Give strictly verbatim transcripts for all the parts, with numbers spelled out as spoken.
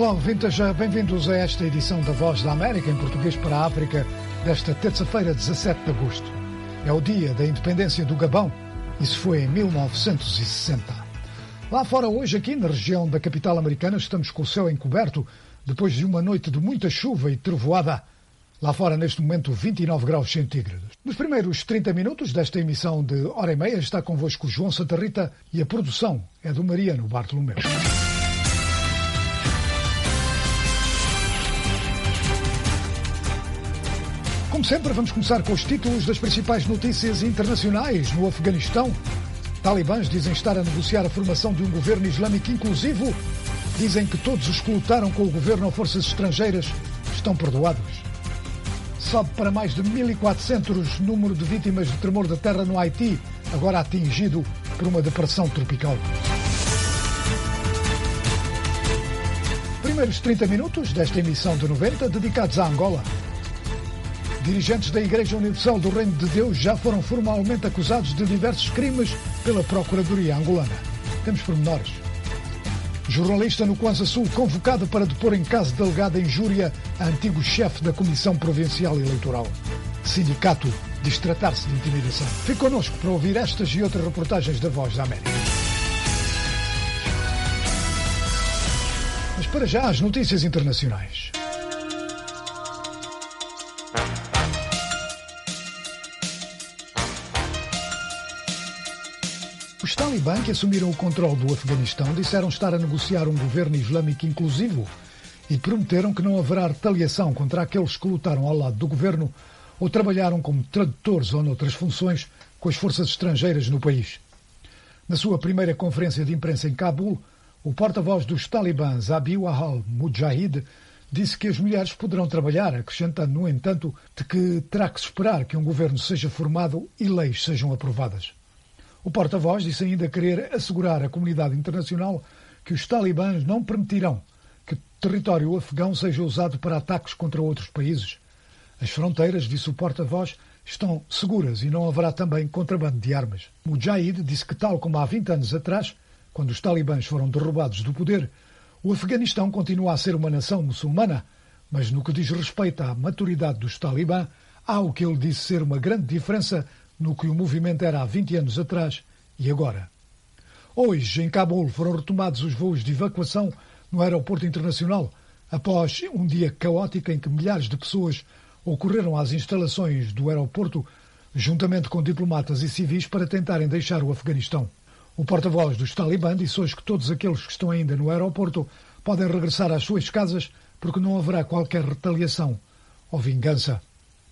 Olá, ouvintes, bem-vindos a esta edição da Voz da América em português para a África desta terça-feira, dezassete de agosto. É o dia da independência do Gabão. Isso foi em mil novecentos e sessenta. Lá fora hoje, aqui na região da capital americana, estamos com o céu encoberto depois de uma noite de muita chuva e trovoada. Lá fora, neste momento, vinte e nove graus centígrados. Nos primeiros trinta minutos desta emissão de hora e meia está convosco João Santa Rita e a produção é do Mariano Bartolomeu. Como sempre, vamos começar com os títulos das principais notícias internacionais. No Afeganistão, talibãs dizem estar a negociar a formação de um governo islâmico inclusivo. Dizem que todos os que lutaram com o governo ou forças estrangeiras estão perdoados. Sobe para mais de mil e quatrocentos o número de vítimas de tremor da terra no Haiti, agora atingido por uma depressão tropical. Primeiros trinta minutos desta emissão de noventa dedicados à Angola. Dirigentes da Igreja Universal do Reino de Deus já foram formalmente acusados de diversos crimes pela Procuradoria angolana. Temos pormenores. Jornalista no Kwanza Sul convocado para depor em caso de alegada injúria a antigo chefe da Comissão Provincial Eleitoral. Sindicato diz tratar-se de intimidação. Fique connosco para ouvir estas e outras reportagens da Voz da América. Mas para já as notícias internacionais. Os talibã que assumiram o controle do Afeganistão disseram estar a negociar um governo islâmico inclusivo e prometeram que não haverá retaliação contra aqueles que lutaram ao lado do governo ou trabalharam como tradutores ou noutras funções com as forças estrangeiras no país. Na sua primeira conferência de imprensa em Cabul, o porta-voz dos talibãs, Zabiullah Mujahid, disse que as mulheres poderão trabalhar, acrescentando, no entanto, de que terá que se esperar que um governo seja formado e leis sejam aprovadas. O porta-voz disse ainda querer assegurar à comunidade internacional que os talibãs não permitirão que o território afegão seja usado para ataques contra outros países. As fronteiras, disse o porta-voz, estão seguras e não haverá também contrabando de armas. Mujahid disse que, tal como há vinte anos atrás, quando os talibãs foram derrubados do poder, o Afeganistão continua a ser uma nação muçulmana, mas no que diz respeito à maturidade dos talibã, há o que ele disse ser uma grande diferença no que o movimento era há vinte anos atrás e agora. Hoje, em Cabul, foram retomados os voos de evacuação no aeroporto internacional, após um dia caótico em que milhares de pessoas ocorreram às instalações do aeroporto, juntamente com diplomatas e civis, para tentarem deixar o Afeganistão. O porta-voz dos talibã disse hoje que todos aqueles que estão ainda no aeroporto podem regressar às suas casas porque não haverá qualquer retaliação ou vingança.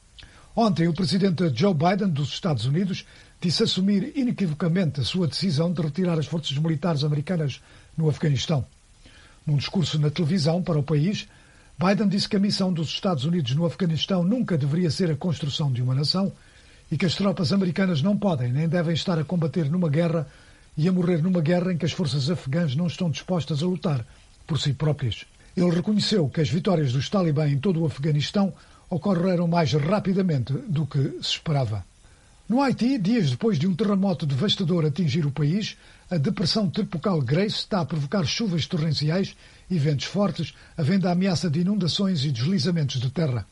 Ontem, o presidente Joe Biden dos Estados Unidos disse assumir inequivocamente a sua decisão de retirar as forças militares americanas no Afeganistão. Num discurso na televisão para o país, Biden disse que a missão dos Estados Unidos no Afeganistão nunca deveria ser a construção de uma nação e que as tropas americanas não podem nem devem estar a combater numa guerra e a morrer numa guerra em que as forças afegãs não estão dispostas a lutar por si próprias. Ele reconheceu que as vitórias dos talibã em todo o Afeganistão ocorreram mais rapidamente do que se esperava. No Haiti, dias depois de um terremoto devastador atingir o país, a depressão tropical Grace está a provocar chuvas torrenciais e ventos fortes, havendo a ameaça de inundações e deslizamentos de terra.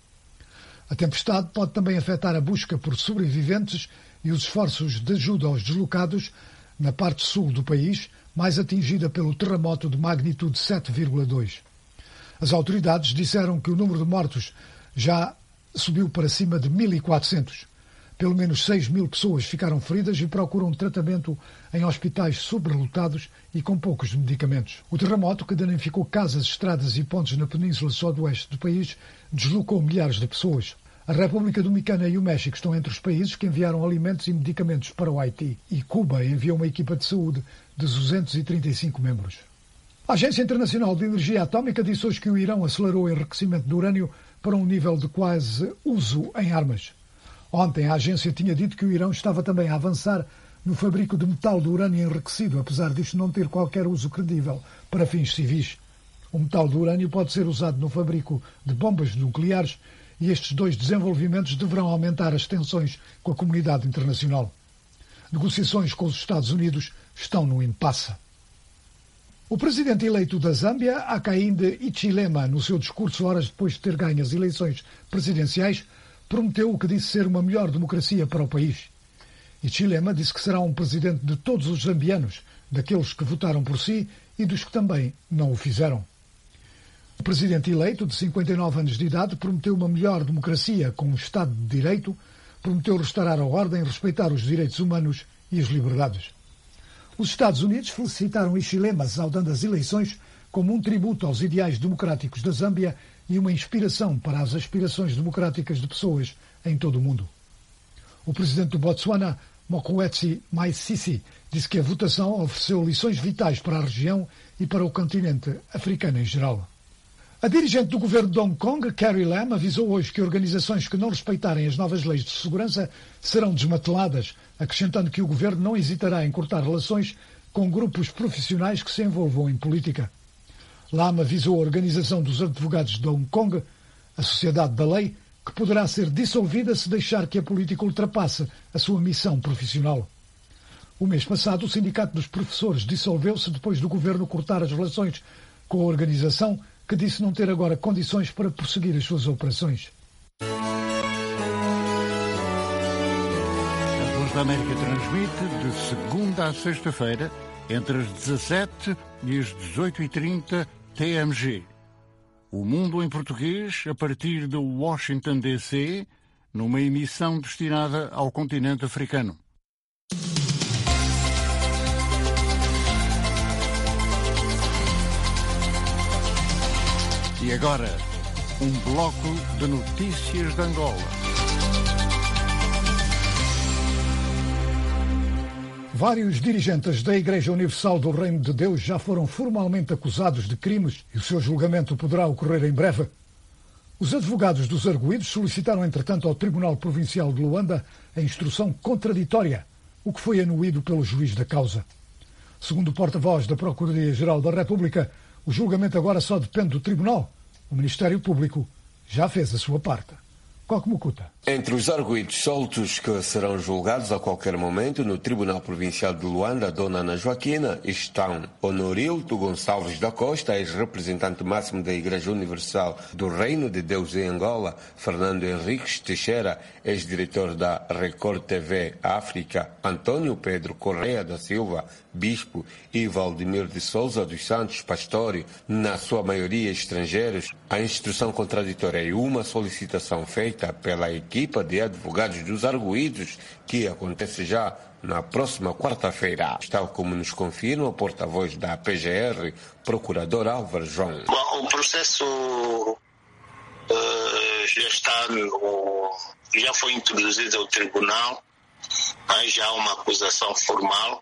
A tempestade pode também afetar a busca por sobreviventes e os esforços de ajuda aos deslocados na parte sul do país, mais atingida pelo terremoto de magnitude sete vírgula dois. As autoridades disseram que o número de mortos já subiu para cima de mil e quatrocentos. Pelo menos seis mil pessoas ficaram feridas e procuram tratamento em hospitais sobrelotados e com poucos medicamentos. O terremoto, que danificou casas, estradas e pontes na península sudoeste do país, deslocou milhares de pessoas. A República Dominicana e o México estão entre os países que enviaram alimentos e medicamentos para o Haiti. E Cuba enviou uma equipa de saúde de duzentos e trinta e cinco membros. A Agência Internacional de Energia Atómica disse hoje que o Irão acelerou o enriquecimento de urânio para um nível de quase uso em armas. Ontem a agência tinha dito que o Irão estava também a avançar no fabrico de metal de urânio enriquecido, apesar disto não ter qualquer uso credível para fins civis. O metal de urânio pode ser usado no fabrico de bombas nucleares e estes dois desenvolvimentos deverão aumentar as tensões com a comunidade internacional. Negociações com os Estados Unidos estão no impasse. O presidente eleito da Zâmbia, Hakainde Hichilema, no seu discurso horas depois de ter ganho as eleições presidenciais, prometeu o que disse ser uma melhor democracia para o país. Hichilema disse que será um presidente de todos os zambianos, daqueles que votaram por si e dos que também não o fizeram. O presidente eleito, de cinquenta e nove anos de idade, prometeu uma melhor democracia com um Estado de Direito, prometeu restaurar a ordem, respeitar os direitos humanos e as liberdades. Os Estados Unidos felicitaram Hichilema, saudando as eleições como um tributo aos ideais democráticos da Zâmbia e uma inspiração para as aspirações democráticas de pessoas em todo o mundo. O presidente do Botsuana, Mokgweetsi Masisi, disse que a votação ofereceu lições vitais para a região e para o continente africano em geral. A dirigente do governo de Hong Kong, Carrie Lam, avisou hoje que organizações que não respeitarem as novas leis de segurança serão desmanteladas, acrescentando que o governo não hesitará em cortar relações com grupos profissionais que se envolvam em política. Lam avisou a Organização dos Advogados de Hong Kong, a Sociedade da Lei, que poderá ser dissolvida se deixar que a política ultrapasse a sua missão profissional. O mês passado, o Sindicato dos Professores dissolveu-se depois do governo cortar as relações com a organização, que disse não ter agora condições para prosseguir as suas operações. A Voz da América transmite de segunda a sexta-feira, entre as dezassete e as dezoito e trinta T M G. O Mundo em Português, a partir de Washington, D C, numa emissão destinada ao continente africano. E agora, um bloco de notícias de Angola. Vários dirigentes da Igreja Universal do Reino de Deus já foram formalmente acusados de crimes e o seu julgamento poderá ocorrer em breve. Os advogados dos arguidos solicitaram, entretanto, ao Tribunal Provincial de Luanda a instrução contraditória, o que foi anuído pelo juiz da causa. Segundo o porta-voz da Procuradoria-Geral da República, o julgamento agora só depende do Tribunal. O Ministério Público já fez a sua parte. Coque-Mucuta. Entre os arguidos soltos que serão julgados a qualquer momento no Tribunal Provincial de Luanda, Dona Ana Joaquina, estão Honorildo Gonçalves da Costa, ex-representante máximo da Igreja Universal do Reino de Deus em Angola, Fernando Henriques Teixeira, ex-diretor da Record T V África, Antônio Pedro Correia da Silva, bispo, e Valdemir de Souza dos Santos, pastor, na sua maioria estrangeiros. A instrução contraditória é uma solicitação feita pela equipa de advogados dos arguidos, que acontece já na próxima quarta-feira, tal como nos confirma o porta-voz da P G R, procurador Álvaro João. Bom, o processo uh, já está no, já foi introduzido ao tribunal, mas já há uma acusação formal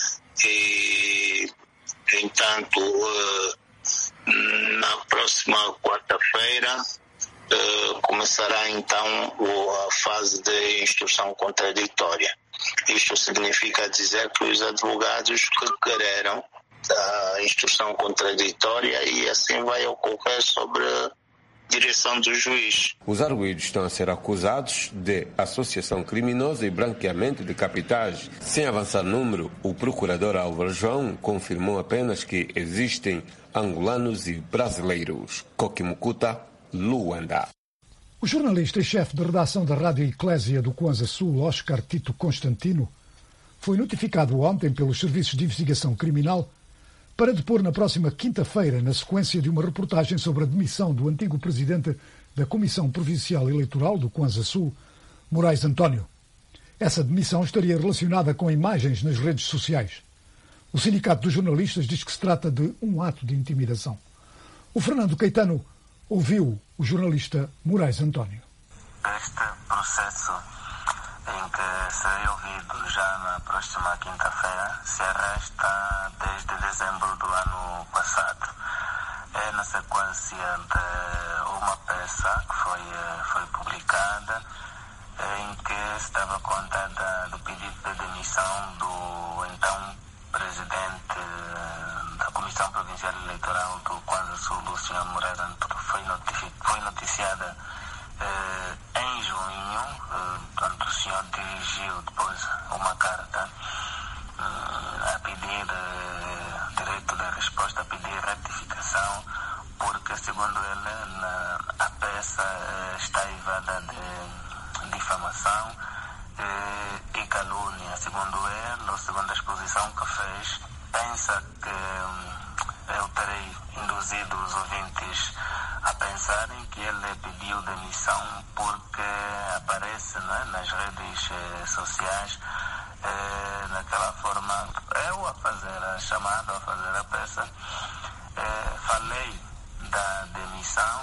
e, entanto, uh, na próxima quarta-feira Uh, começará então a fase de instrução contraditória. Isto significa dizer que os advogados requereram a instrução contraditória e assim vai ocorrer sobre a direção do juiz. Os arguidos estão a ser acusados de associação criminosa e branqueamento de capitais. Sem avançar número, o procurador Álvaro João confirmou apenas que existem angolanos e brasileiros. Coque-Mucuta, Luanda. O jornalista e chefe de redação da Rádio Eclésia do Kwanza Sul, Oscar Tito Constantino, foi notificado ontem pelos serviços de investigação criminal para depor na próxima quinta-feira, na sequência de uma reportagem sobre a demissão do antigo presidente da Comissão Provincial Eleitoral do Kwanza Sul, Moraes António. Essa demissão estaria relacionada com imagens nas redes sociais. O Sindicato dos Jornalistas diz que se trata de um ato de intimidação. O Fernando Caetano ouviu o jornalista Moraes António. Este processo, em que serei ouvido já na próxima quinta-feira, se arrasta desde dezembro do ano passado. É na sequência de uma peça que foi, foi publicada, em que se dava conta da, do pedido de demissão do então presidente da Comissão Provincial Eleitoral do Kwanza Sul, o senhor Moraes António. Foi, foi noticiada eh, em junho, eh, quando o senhor dirigiu depois uma carta eh, a pedir eh, direito de resposta a pedir retificação, porque, segundo ele, na, a peça está aivada de difamação e, e calúnia. Segundo ele, ou segundo a exposição que fez, pensa que hum, eu terei induzido os ouvintes a pensarem que ele pediu demissão porque aparece, né, nas redes eh, sociais eh, naquela forma, eu a fazer a chamada, a fazer a peça, eh, falei da demissão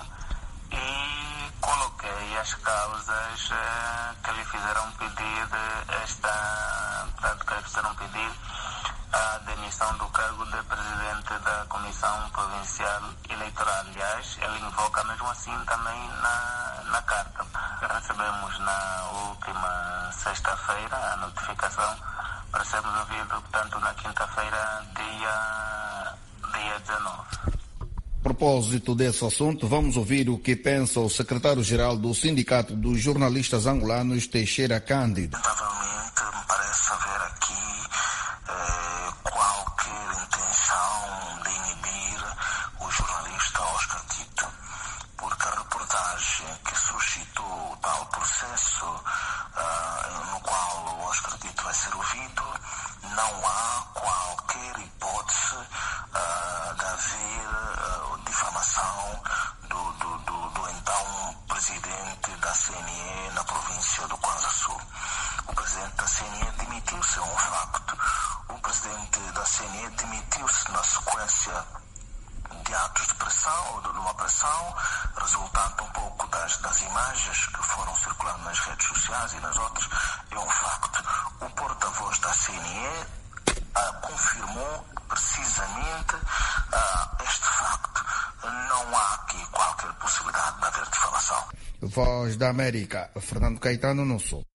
e coloquei as causas eh, que lhe fizeram pedir esta, portanto, que lhe fizeram pedir a demissão do cargo de presidente da Comissão Provincial Eleitoral. Aliás, ele invoca mesmo assim também na, na carta. Recebemos na última sexta-feira a notificação para sermos ouvidos, portanto, na quinta-feira, dia, dia dezenove. A propósito desse assunto, vamos ouvir o que pensa o secretário-geral do Sindicato dos Jornalistas Angolanos, Teixeira Cândido. Lamentavelmente, me parece haver aqui eh, qualquer intenção de inibir o jornalista Oscar Tito, porque a reportagem que suscitou tal processo uh, no qual o Oscar Tito vai ser ouvido, não há qualquer hipótese uh, de haver uh, difamação do, do, do, do então presidente da C N E na província do Kwanza Sul. O presidente da C N E demitiu-se, é um facto. O presidente da C N E demitiu-se na sequência de atos de pressão, ou de uma pressão, resultante um pouco das, das imagens que foram circulando nas redes sociais e nas outras, é um facto. O porta-voz da C N E ah, confirmou precisamente ah, este facto. Não há aqui qualquer possibilidade de haver difamação. Voz da América, Fernando Caetano, no Sul.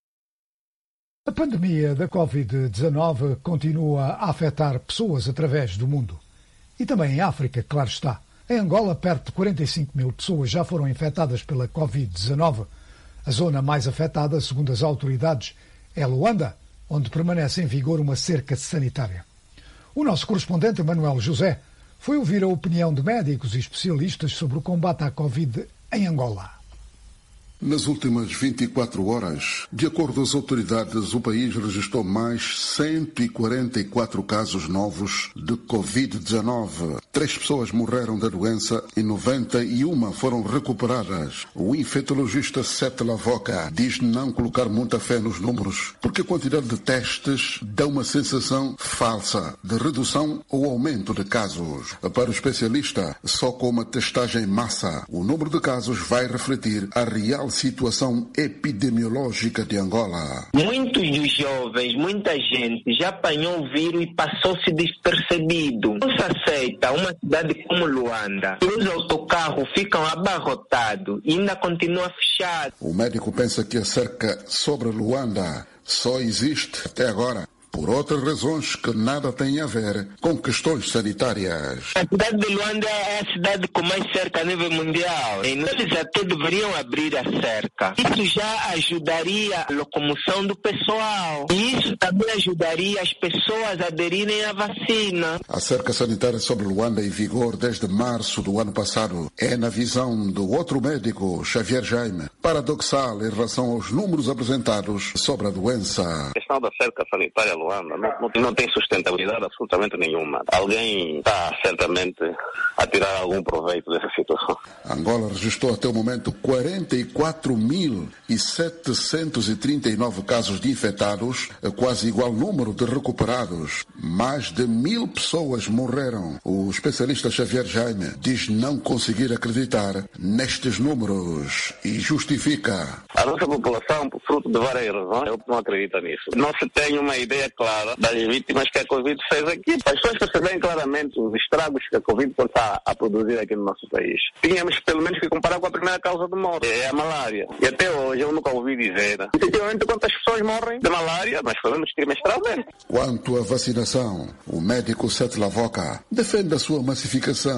A pandemia da covid dezenove continua a afetar pessoas através do mundo. E também em África, claro está. Em Angola, perto de quarenta e cinco mil pessoas já foram infectadas pela covid dezenove. A zona mais afetada, segundo as autoridades, é Luanda, onde permanece em vigor uma cerca sanitária. O nosso correspondente, Manuel José, foi ouvir a opinião de médicos e especialistas sobre o combate à Covid em Angola. Nas últimas vinte e quatro horas, de acordo com as autoridades, o país registrou mais cento e quarenta e quatro casos novos de covid dezenove. Três pessoas morreram da doença e noventa e uma foram recuperadas. O infectologista Sete Lavoca diz não colocar muita fé nos números, porque a quantidade de testes dá uma sensação falsa de redução ou aumento de casos. Para o especialista, só com uma testagem em massa, o número de casos vai refletir a real situação epidemiológica de Angola. Muitos dos jovens, muita gente já apanhou o vírus e passou-se despercebido. Não se aceita uma cidade como Luanda. Os autocarros ficam abarrotados e ainda continua fechado. O médico pensa que a cerca sobre Luanda só existe até agora por outras razões que nada têm a ver com questões sanitárias. A cidade de Luanda é a cidade com mais cerca a nível mundial. E eles até deveriam abrir a cerca. Isso já ajudaria a locomoção do pessoal. E isso também ajudaria as pessoas a aderirem à vacina. A cerca sanitária sobre Luanda em vigor desde março do ano passado é, na visão do outro médico, Xavier Jaime, paradoxal em relação aos números apresentados sobre a doença. A questão da cerca sanitária Luanda não, não, não tem sustentabilidade absolutamente nenhuma. Alguém está certamente a tirar algum proveito dessa situação. Angola registrou até o momento quarenta e quatro mil setecentos e trinta e nove casos de infectados, quase igual número de recuperados. Mais de mil pessoas morreram. O especialista Xavier Jaime diz não conseguir acreditar nestes números e justifica. A nossa população, por fruto de várias razões, não acredita nisso. Não se tem uma ideia clara das vítimas que a Covid fez aqui. As pessoas percebem claramente os estragos que a Covid está a produzir aqui no nosso país. Tínhamos pelo menos que comparar com a primeira causa de morte, é a malária. E até hoje eu nunca ouvi dizer efetivamente quantas pessoas morrem de malária, mas falamos trimestralmente. Quanto à vacinação, o médico Sete Lavoca defende a sua massificação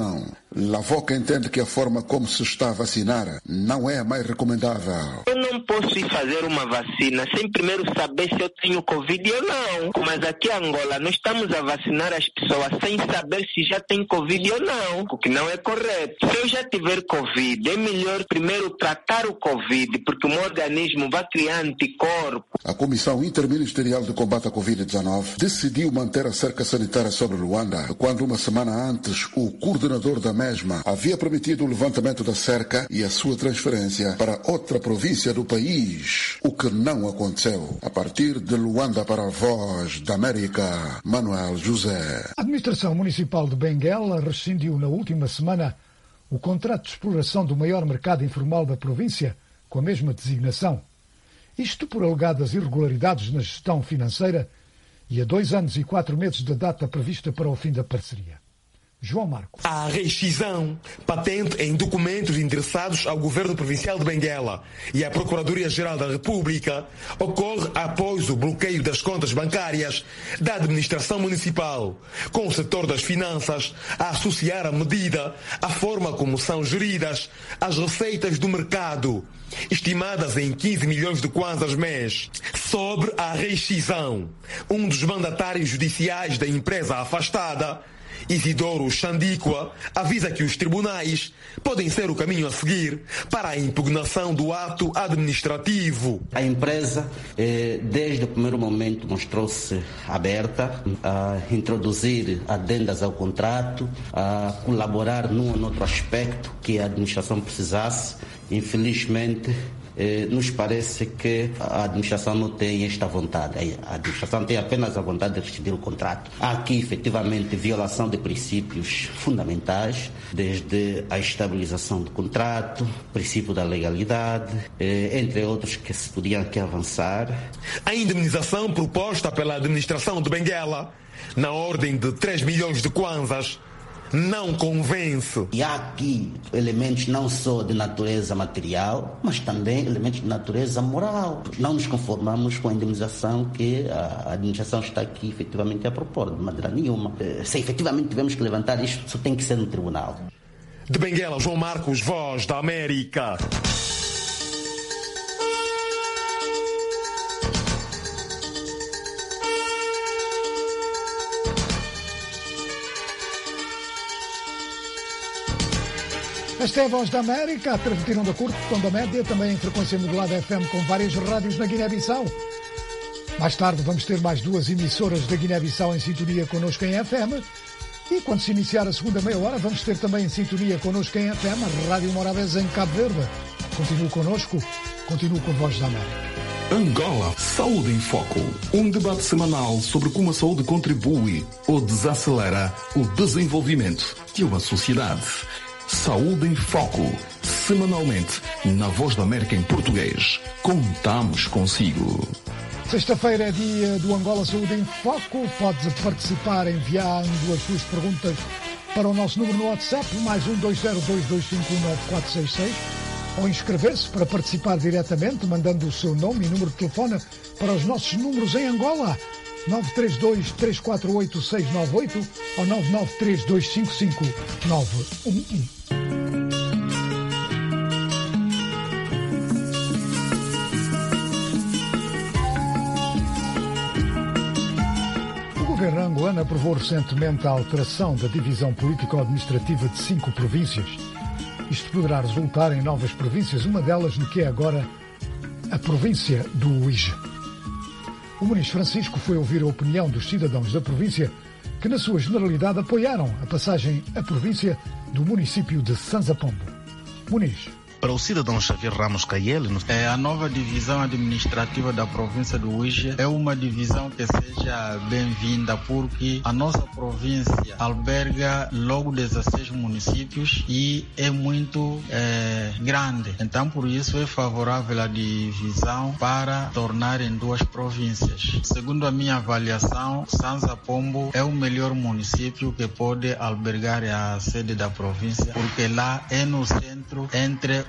Lavoca entende que a forma como se está a vacinar não é a mais recomendável. Eu não posso ir fazer uma vacina sem primeiro saber se eu tenho Covid ou não. Mas aqui em Angola nós estamos a vacinar as pessoas sem saber se já tem Covid ou não, o que não é correto. Se eu já tiver Covid, é melhor primeiro tratar o Covid, porque o meu organismo vai criar anticorpos. A Comissão Interministerial de Combate à Covid dezenove decidiu manter a cerca sanitária sobre Luanda, quando uma semana antes o coordenador da mesma havia permitido o levantamento da cerca e a sua transferência para outra província do país, o que não aconteceu. A partir de Luanda para a Voz da América, Manuel José. A Administração Municipal de Benguela rescindiu na última semana o contrato de exploração do maior mercado informal da província, com a mesma designação. Isto por alegadas irregularidades na gestão financeira e a dois anos e quatro meses da data prevista para o fim da parceria. João Marcos. A rescisão, patente em documentos endereçados ao Governo Provincial de Benguela e à Procuradoria-Geral da República, ocorre após o bloqueio das contas bancárias da administração municipal, com o setor das finanças a associar a medida à forma como são geridas as receitas do mercado, estimadas em quinze milhões de kwanzas mês. Sobre a rescisão, um dos mandatários judiciais da empresa afastada, Isidoro Xandíqua, avisa que os tribunais podem ser o caminho a seguir para a impugnação do ato administrativo. A empresa, desde o primeiro momento, mostrou-se aberta a introduzir adendas ao contrato, a colaborar num ou noutro aspecto que a administração precisasse. Infelizmente, nos parece que a administração não tem esta vontade. A administração tem apenas a vontade de rescindir o contrato. Há aqui, efetivamente, violação de princípios fundamentais, desde a estabilização do contrato, princípio da legalidade, entre outros que se podiam aqui avançar. A indemnização proposta pela administração de Benguela, na ordem de três milhões de kwanzas, não convence. E há aqui elementos não só de natureza material, mas também elementos de natureza moral. Não nos conformamos com a indemnização que a administração está aqui efetivamente a propor, de maneira nenhuma. Se efetivamente tivermos que levantar isto, só tem que ser no tribunal. De Benguela, João Marcos, Voz da América. Esta é a Voz da América, a transmitir onda curto, onda média, também em frequência modulada F M com várias rádios na Guiné-Bissau. Mais tarde vamos ter mais duas emissoras da Guiné-Bissau em sintonia connosco em F M. E quando se iniciar a segunda meia hora, vamos ter também em sintonia connosco em F M a Rádio Morabeza em Cabo Verde. Continue connosco, continue com a Voz da América. Angola, Saúde em Foco. Um debate semanal sobre como a saúde contribui ou desacelera o desenvolvimento de uma sociedade. Saúde em Foco, semanalmente, na Voz da América em português. Contamos consigo. Sexta-feira é dia do Angola Saúde em Foco. Pode participar enviando as suas perguntas para o nosso número no WhatsApp, mais um dois zero dois dois cinco um nove quatro seis seis, ou inscrever-se para participar diretamente, mandando o seu nome e número de telefone para os nossos números em Angola. nove três dois, três quatro oito, seis nove oito ou nove nove três dois cinco cinco nove um um. O governo angolano aprovou recentemente a alteração da divisão político-administrativa de cinco províncias. Isto poderá resultar em novas províncias, uma delas no que é agora a província do Uíge. O Muniz Francisco foi ouvir a opinião dos cidadãos da província que, na sua generalidade, apoiaram a passagem à província do município de Sanzapombo. Muniz. Para o cidadão Xavier Ramos Caiele, é, a nova divisão administrativa da província do Uíge é uma divisão que seja bem-vinda, porque a nossa província alberga logo dezesseis municípios e é muito é, grande. Então, por isso, é favorável a divisão para tornar em duas províncias. Segundo a minha avaliação, Sanzapombo é o melhor município que pode albergar a sede da província, porque lá é no centro entre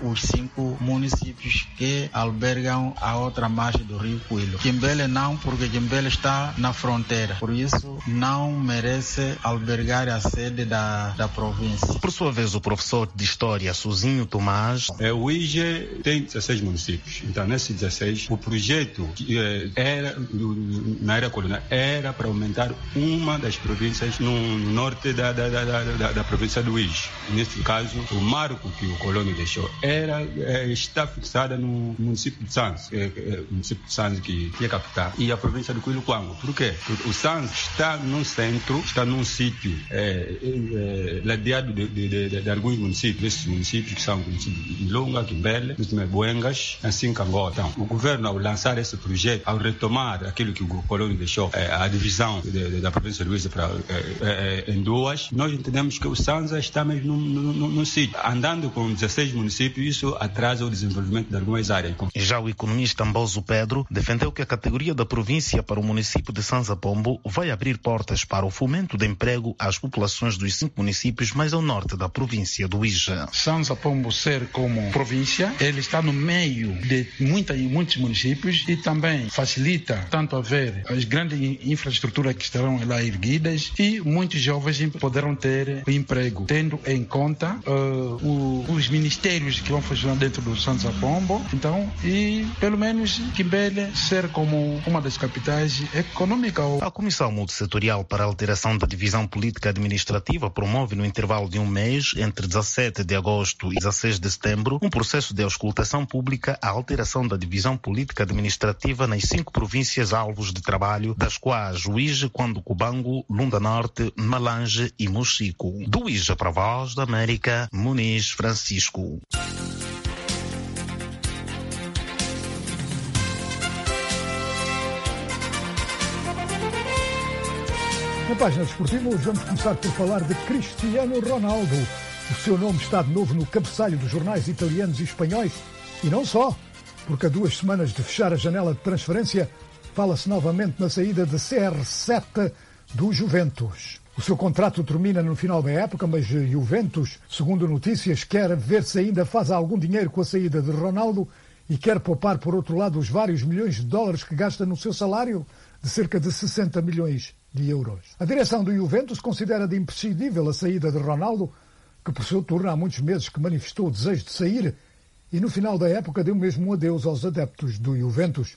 os cinco municípios que albergam a outra margem do Rio Cuilo. Quimbele não, porque Quimbele está na fronteira, por isso não merece albergar a sede da, da província. Por sua vez, o professor de História, Suzinho Tomás. É, o I G E tem dezesseis municípios, então nesses dezesseis, o projeto era, na era colonial, era para aumentar uma das províncias no norte da, da, da, da, da província do I G E. Nesse caso, o marco que o colônia deixou era, é, está fixada no município de Sanz, é, é, o município de Sanz que, que é capital, e a província do Cuilo-Quango. Por quê? Porque o Sanz está num centro, está num sítio é, é, ladeado de, de, de, de alguns municípios, esses municípios que são municípios de Ilunga, Quimbele, Buengas, assim Cangoa. Então, o governo, ao lançar esse projeto, ao retomar aquilo que o colônia deixou, é, a divisão de, de, da província de Luísa para, é, é, em duas, nós entendemos que o Sanza está mesmo num, num, num sítio. Andando com dezesseis municípios, isso atrasa o desenvolvimento de algumas áreas. Já o economista Mboso Pedro defendeu que a categoria da província para o município de Sanza Pombo vai abrir portas para o fomento de emprego às populações dos cinco municípios mais ao norte da província do I G E. Sanza Pombo ser como província, ele está no meio de muita, muitos municípios e também facilita tanto haver as grandes infraestruturas que estarão lá erguidas e muitos jovens poderão ter emprego, tendo em conta uh, o, os ministérios que vão funcionar dentro do Sanza Pombo. Então, e pelo menos Quimbele ser como uma das capitais econômicas. A Comissão Multissetorial para a Alteração da Divisão Política Administrativa promove no intervalo de um mês, entre dezassete de agosto e dezasseis de setembro, um processo de auscultação pública à alteração da divisão política administrativa nas cinco províncias alvos de trabalho, das quais o I G E, Cuando-Cubango, Lunda Norte, Malange e Mochico. Do I G E para a Voz da América, Muniz Francisco. Na página desportiva, hoje vamos começar por falar de Cristiano Ronaldo. O seu nome está de novo no cabeçalho dos jornais italianos e espanhóis. E não só, porque a duas semanas de fechar a janela de transferência, fala-se novamente na saída de C R sete do Juventus. O seu contrato termina no final da época, mas Juventus, segundo notícias, quer ver se ainda faz algum dinheiro com a saída de Ronaldo e quer poupar, por outro lado, os vários milhões de dólares que gasta no seu salário, de cerca de sessenta milhões de euros. A direção do Juventus considera de imprescindível a saída de Ronaldo, que por seu turno há muitos meses que manifestou o desejo de sair e no final da época deu mesmo um adeus aos adeptos do Juventus.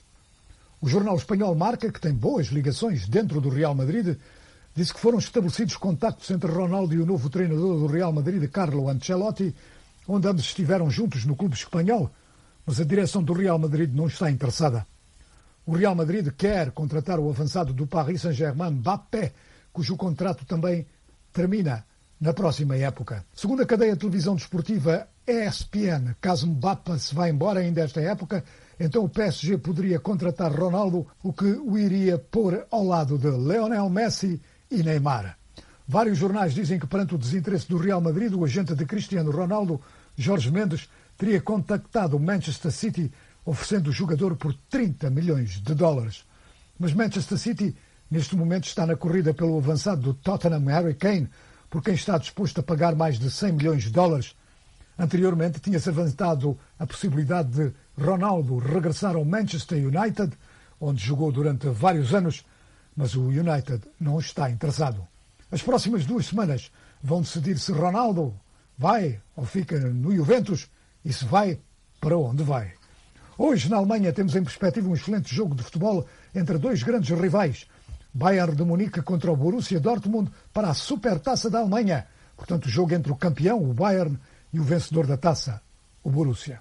O jornal espanhol Marca, que tem boas ligações dentro do Real Madrid, disse que foram estabelecidos contactos entre Ronaldo e o novo treinador do Real Madrid, Carlo Ancelotti, onde ambos estiveram juntos no clube espanhol, mas a direção do Real Madrid não está interessada. O Real Madrid quer contratar o avançado do Paris Saint-Germain, Mbappé, cujo contrato também termina na próxima época. Segundo a cadeia de televisão desportiva E S P N, caso Mbappé se vá embora ainda esta época, então o P S G poderia contratar Ronaldo, o que o iria pôr ao lado de Lionel Messi e Neymar. Vários jornais dizem que, perante o desinteresse do Real Madrid, o agente de Cristiano Ronaldo, Jorge Mendes, teria contactado o Manchester City, oferecendo o jogador por trinta milhões de dólares. Mas Manchester City, neste momento, está na corrida pelo avançado do Tottenham, Harry Kane, por quem está disposto a pagar mais de cem milhões de dólares. Anteriormente, tinha-se aventado a possibilidade de Ronaldo regressar ao Manchester United, onde jogou durante vários anos, mas o United não está interessado. As próximas duas semanas vão decidir se Ronaldo vai ou fica no Juventus e se vai, para onde vai. Hoje, na Alemanha, temos em perspectiva um excelente jogo de futebol entre dois grandes rivais. Bayern de Munique contra o Borussia Dortmund para a Supertaça da Alemanha. Portanto, o jogo entre o campeão, o Bayern, e o vencedor da taça, o Borussia.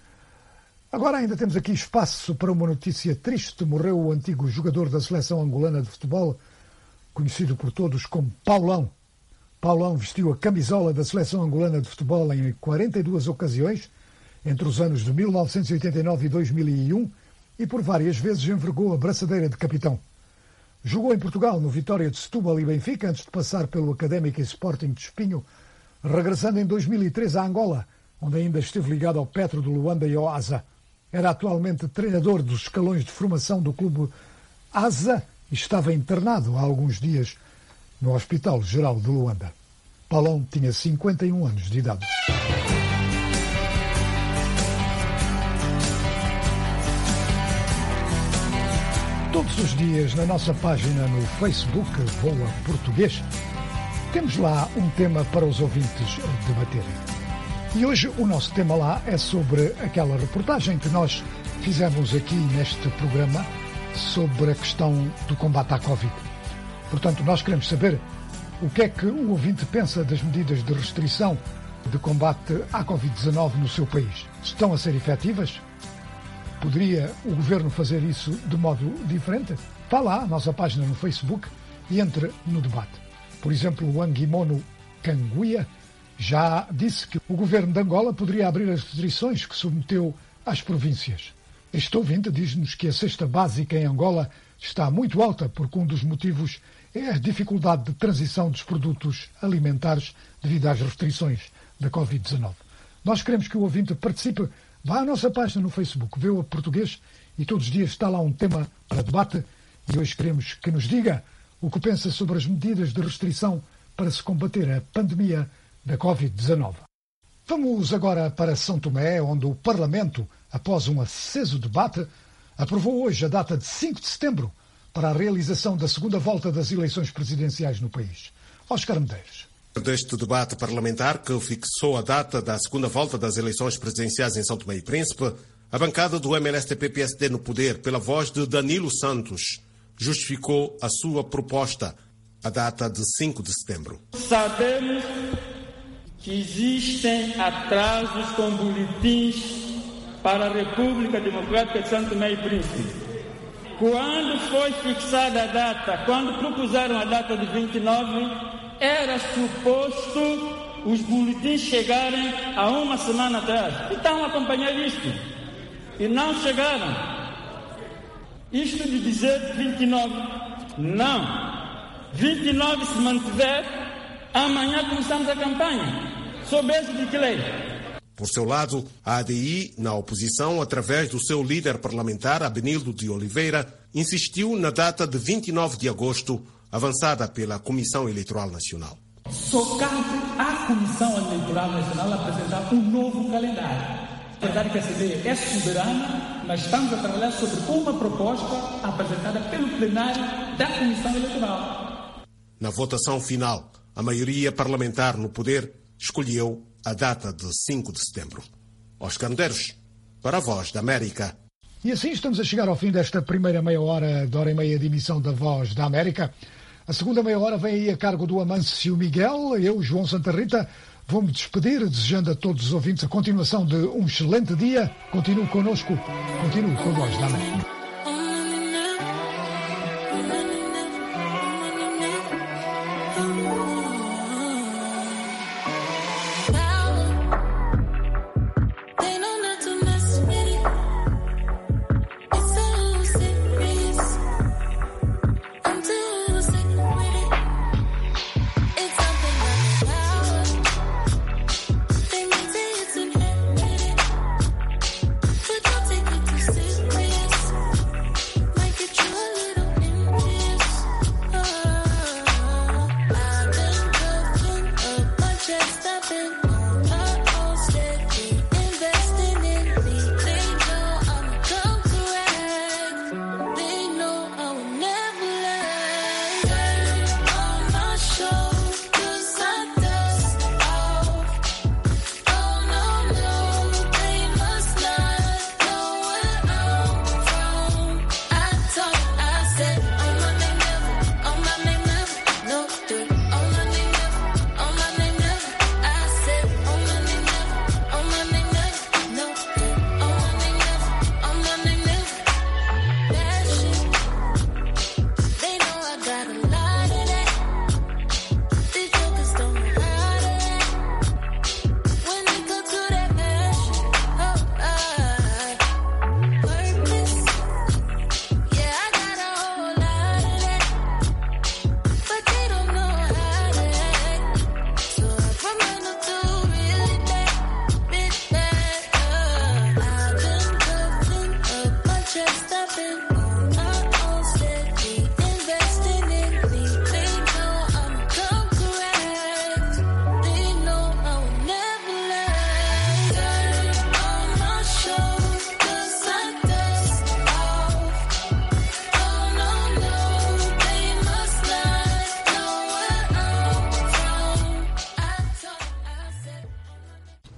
Agora ainda temos aqui espaço para uma notícia triste. Morreu o antigo jogador da seleção angolana de futebol, conhecido por todos como Paulão. Paulão vestiu a camisola da seleção angolana de futebol em quarenta e duas ocasiões, entre os anos de mil novecentos e oitenta e nove e dois mil e um, e por várias vezes envergou a braçadeira de capitão. Jogou em Portugal, no Vitória de Setúbal e Benfica, antes de passar pelo Académica e Sporting de Espinho, regressando em dois mil e três a Angola, onde ainda esteve ligado ao Petro de Luanda e ao Asa. Era atualmente treinador dos escalões de formação do clube Asa e estava internado há alguns dias no Hospital Geral de Luanda. Paulão tinha cinquenta e um anos de idade. Todos os dias na nossa página no Facebook, Voa Português, temos lá um tema para os ouvintes debaterem. E hoje o nosso tema lá é sobre aquela reportagem que nós fizemos aqui neste programa sobre a questão do combate à Covid. Portanto, nós queremos saber o que é que o ouvinte pensa das medidas de restrição de combate à Covid dezanove no seu país. Estão a ser efetivas? Poderia o Governo fazer isso de modo diferente? Está lá a nossa página no Facebook e entre no debate. Por exemplo, o Anguimono Canguia já disse que o Governo de Angola poderia abrir as restrições que submeteu às províncias. Este ouvinte diz-nos que a cesta básica em Angola está muito alta porque um dos motivos é a dificuldade de transição dos produtos alimentares devido às restrições da Covid dezanove. Nós queremos que o ouvinte participe. Vá à nossa página no Facebook, Voa Português, e todos os dias está lá um tema para debate. E hoje queremos que nos diga o que pensa sobre as medidas de restrição para se combater a pandemia da Covid dezanove. Vamos agora para São Tomé, onde o Parlamento, após um aceso debate, aprovou hoje a data de cinco de setembro para a realização da segunda volta das eleições presidenciais no país. Oscar Medeiros. Deste debate parlamentar que fixou a data da segunda volta das eleições presidenciais em São Tomé e Príncipe, a bancada do M L S T P P S D no poder, pela voz de Danilo Santos, justificou a sua proposta, a data de cinco de setembro. Sabemos que existem atrasos com boletins para a República Democrática de São Tomé e Príncipe. Quando foi fixada a data, quando propuseram a data de vinte e nove, era suposto os boletins chegarem há uma semana atrás. E estão a acompanhar isto. E não chegaram. Isto de dizer vinte e nove, não. vinte e nove se mantiver, amanhã começamos a campanha. Sob esse de que lei? Por seu lado, a A D I, na oposição, através do seu líder parlamentar, Abenildo de Oliveira, insistiu na data de vinte e nove de agosto, avançada pela Comissão Eleitoral Nacional. Só cabe à Comissão Eleitoral Nacional apresentar um novo calendário. A verdade é que a C D é soberana, mas estamos a trabalhar sobre uma proposta apresentada pelo plenário da Comissão Eleitoral. Na votação final, a maioria parlamentar no poder escolheu a data de cinco de setembro. Oscar Medeiros, para a Voz da América. E assim estamos a chegar ao fim desta primeira meia hora, de hora e meia de emissão da Voz da América. A segunda meia hora vem aí a cargo do Amâncio Miguel. Eu, João Santa Rita, vou-me despedir, desejando a todos os ouvintes a continuação de um excelente dia. Continue connosco, continue com a Voz da América.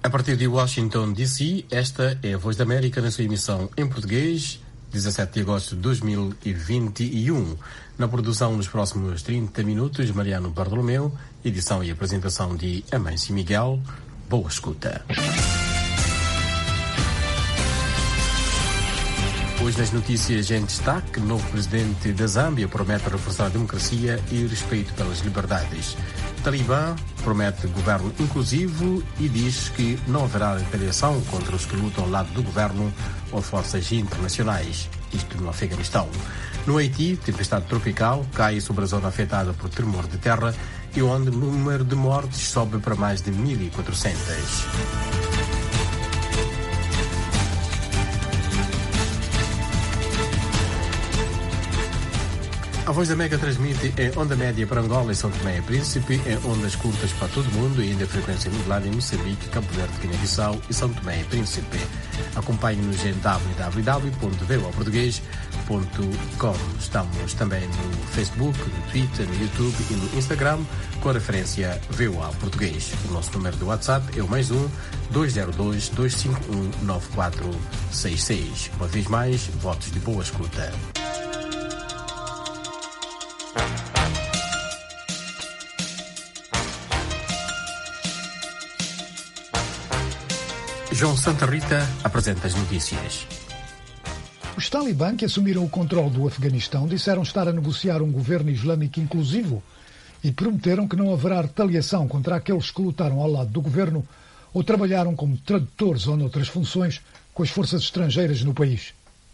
A partir de Washington, D C, esta é a Voz da América na sua emissão em português, dezassete de agosto de dois mil e vinte e um. Na produção nos próximos trinta minutos, Mariano Bartolomeu, edição e apresentação de Amâncio Miguel. Boa escuta. Hoje nas notícias em destaque, o novo presidente da Zâmbia promete reforçar a democracia e respeito pelas liberdades. O Talibã promete governo inclusivo e diz que não haverá retaliação contra os que lutam ao lado do governo ou forças internacionais. Isto no Afeganistão. No Haiti, tempestade tropical cai sobre a zona afetada por tremor de terra e onde o número de mortes sobe para mais de mil e quatrocentos. A Voz da América transmite em onda média para Angola e São Tomé e Príncipe, em ondas curtas para todo o mundo e ainda frequência modulada em Moçambique, Cabo Verde, Guiné-Bissau e São Tomé e Príncipe. Acompanhe-nos em w w w ponto v o português ponto com. Estamos também no Facebook, no Twitter, no YouTube e no Instagram com a referência V O A Português. O nosso número de WhatsApp é o mais um dois zero dois, dois cinco um, nove quatro seis seis. Uma vez mais, votos de boa escuta. João Santa Rita apresenta as notícias. Os talibã que assumiram o controle do Afeganistão disseram estar a negociar um governo islâmico inclusivo e prometeram que não haverá retaliação contra aqueles que lutaram ao lado do governo ou trabalharam como tradutores ou noutras funções com as forças estrangeiras no país.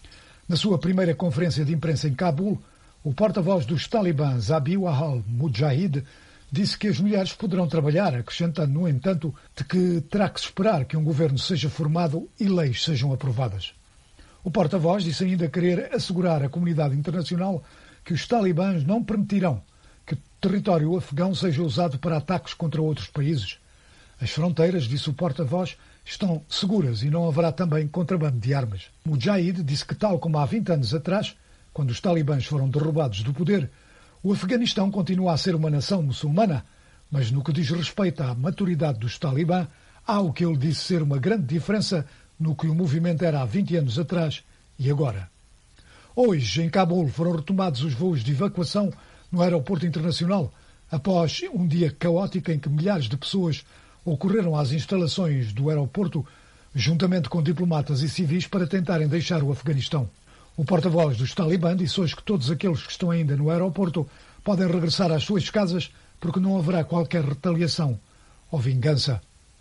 Na sua primeira conferência de imprensa em Cabul, o porta-voz dos talibã, Zabihullah al-Mujahid, disse que as mulheres poderão trabalhar, acrescentando, no entanto, de que terá que se esperar que um governo seja formado e leis sejam aprovadas. O porta-voz disse ainda querer assegurar à comunidade internacional que os talibãs não permitirão que o território afegão seja usado para ataques contra outros países. As fronteiras, disse o porta-voz, estão seguras e não haverá também contrabando de armas. Mujahid disse que, tal como há vinte anos atrás, quando os talibãs foram derrubados do poder, o Afeganistão continua a ser uma nação muçulmana, mas no que diz respeito à maturidade dos talibã, há o que ele disse ser uma grande diferença no que o movimento era há vinte anos atrás e agora. Hoje, em Cabul, foram retomados os voos de evacuação no aeroporto internacional, após um dia caótico em que milhares de pessoas ocorreram às instalações do aeroporto, juntamente com diplomatas e civis, para tentarem deixar o Afeganistão. O porta-voz dos talibã disse hoje que todos aqueles que estão ainda no aeroporto podem regressar às suas casas porque não haverá qualquer retaliação ou vingança.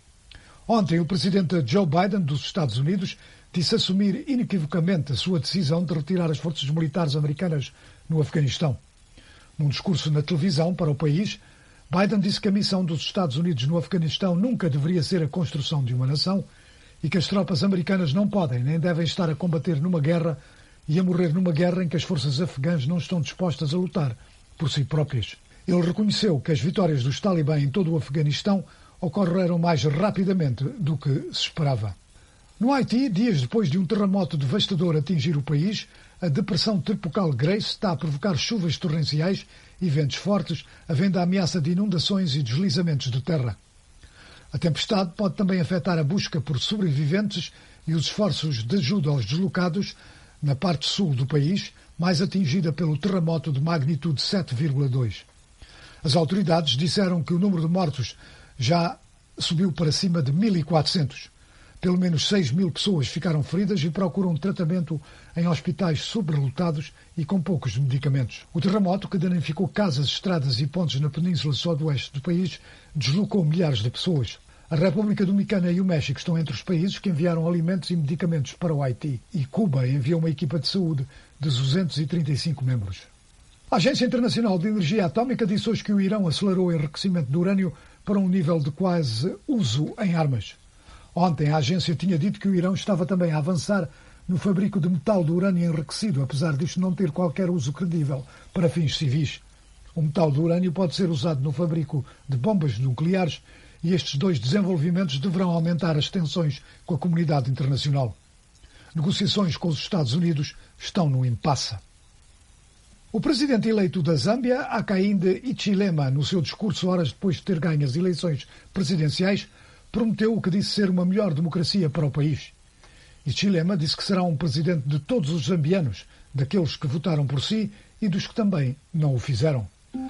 Ontem, o presidente Joe Biden dos Estados Unidos disse assumir inequivocamente a sua decisão de retirar as forças militares americanas no Afeganistão. Num discurso na televisão para o país, Biden disse que a missão dos Estados Unidos no Afeganistão nunca deveria ser a construção de uma nação e que as tropas americanas não podem nem devem estar a combater numa guerra e a morrer numa guerra em que as forças afegãs não estão dispostas a lutar por si próprias. Ele reconheceu que as vitórias dos talibã em todo o Afeganistão ocorreram mais rapidamente do que se esperava. No Haiti, dias depois de um terremoto devastador atingir o país, a depressão tropical Grace está a provocar chuvas torrenciais e ventos fortes, havendo a ameaça de inundações e deslizamentos de terra. A tempestade pode também afetar a busca por sobreviventes e os esforços de ajuda aos deslocados na parte sul do país, mais atingida pelo terremoto de magnitude sete vírgula dois. As autoridades disseram que o número de mortos já subiu para cima de mil e quatrocentos. Pelo menos seis mil pessoas ficaram feridas e procuram tratamento em hospitais sobrelotados e com poucos medicamentos. O terremoto, que danificou casas, estradas e pontes na península sudoeste do país, deslocou milhares de pessoas. A República Dominicana e o México estão entre os países que enviaram alimentos e medicamentos para o Haiti. E Cuba enviou uma equipa de saúde de duzentos e trinta e cinco membros. A Agência Internacional de Energia Atómica disse hoje que o Irão acelerou o enriquecimento de urânio para um nível de quase uso em armas. Ontem a agência tinha dito que o Irão estava também a avançar no fabrico de metal de urânio enriquecido, apesar disto não ter qualquer uso credível para fins civis. O metal de urânio pode ser usado no fabrico de bombas nucleares e estes dois desenvolvimentos deverão aumentar as tensões com a comunidade internacional. Negociações com os Estados Unidos estão no impasse. O presidente eleito da Zâmbia, Hakainde Hichilema, no seu discurso horas depois de ter ganho as eleições presidenciais, prometeu o que disse ser uma melhor democracia para o país. E Chilema disse que será um presidente de todos os zambianos, daqueles que votaram por si e dos que também não o fizeram.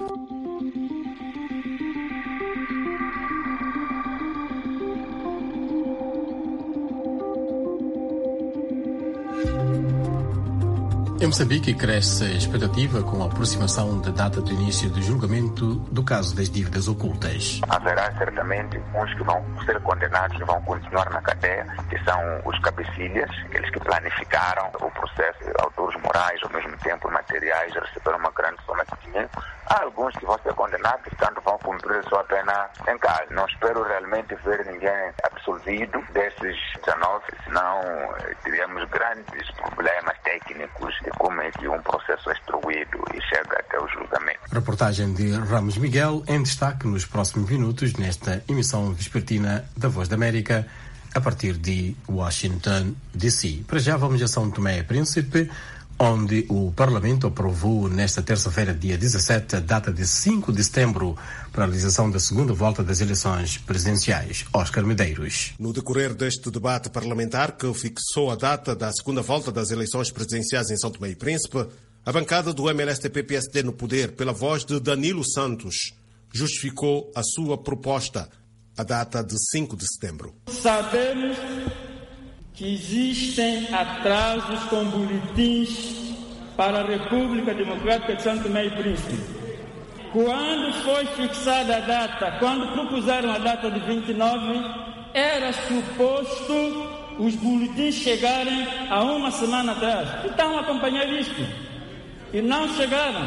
Em Moçambique cresce a expectativa com a aproximação da data do início do julgamento do caso das dívidas ocultas. Haverá certamente uns que vão ser condenados e vão continuar na cadeia, que são os cabecilhas, aqueles que planificaram o processo, autores morais, ao mesmo tempo materiais, receberam uma grande soma de dinheiro. Há alguns que vão ser condenados, portanto vão cumprir a sua pena em casa. Não espero realmente ver ninguém absolvido desses dezenove, senão teríamos grandes problemas técnicos de como é que um processo é instruído e chega até o julgamento. Reportagem de Ramos Miguel, em destaque nos próximos minutos nesta emissão vespertina da Voz da América, a partir de Washington, D C. Para já vamos a São Tomé e Príncipe, onde o Parlamento aprovou nesta terça-feira, dia dezassete, a data de cinco de setembro para a realização da segunda volta das eleições presidenciais. Oscar Medeiros. No decorrer deste debate parlamentar que fixou a data da segunda volta das eleições presidenciais em São Tomé e Príncipe, a bancada do M L S T P P S D no poder, pela voz de Danilo Santos, justificou a sua proposta, a data de cinco de setembro. Sabemos que existem atrasos com boletins para a República Democrática de São Tomé e Príncipe. Quando foi fixada a data, quando propuseram a data de vinte e nove, era suposto os boletins chegarem há uma semana atrás. Estão a acompanhar isto. E não chegaram.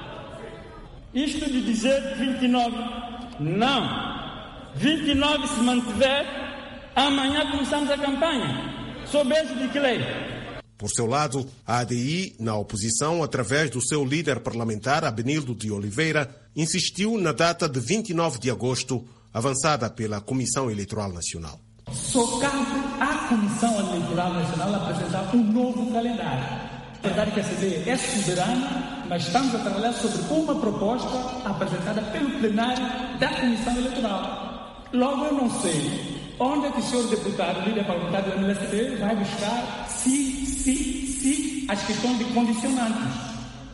Isto de dizer vinte e nove, não. vinte e nove se mantiver, amanhã começamos a campanha. Sob esse de que lei? Por seu lado, a A D I, na oposição, através do seu líder parlamentar, Abenildo de Oliveira, insistiu na data de vinte e nove de agosto, avançada pela Comissão Eleitoral Nacional. Só cabe à Comissão Eleitoral Nacional apresentar um novo calendário. A verdade é que a C D E é soberana, mas estamos a trabalhar sobre uma proposta apresentada pelo plenário da Comissão Eleitoral. Logo, eu não sei onde é que o senhor deputado, líder parlamentar do M L S T, vai buscar se, se, se as questões de condicionantes.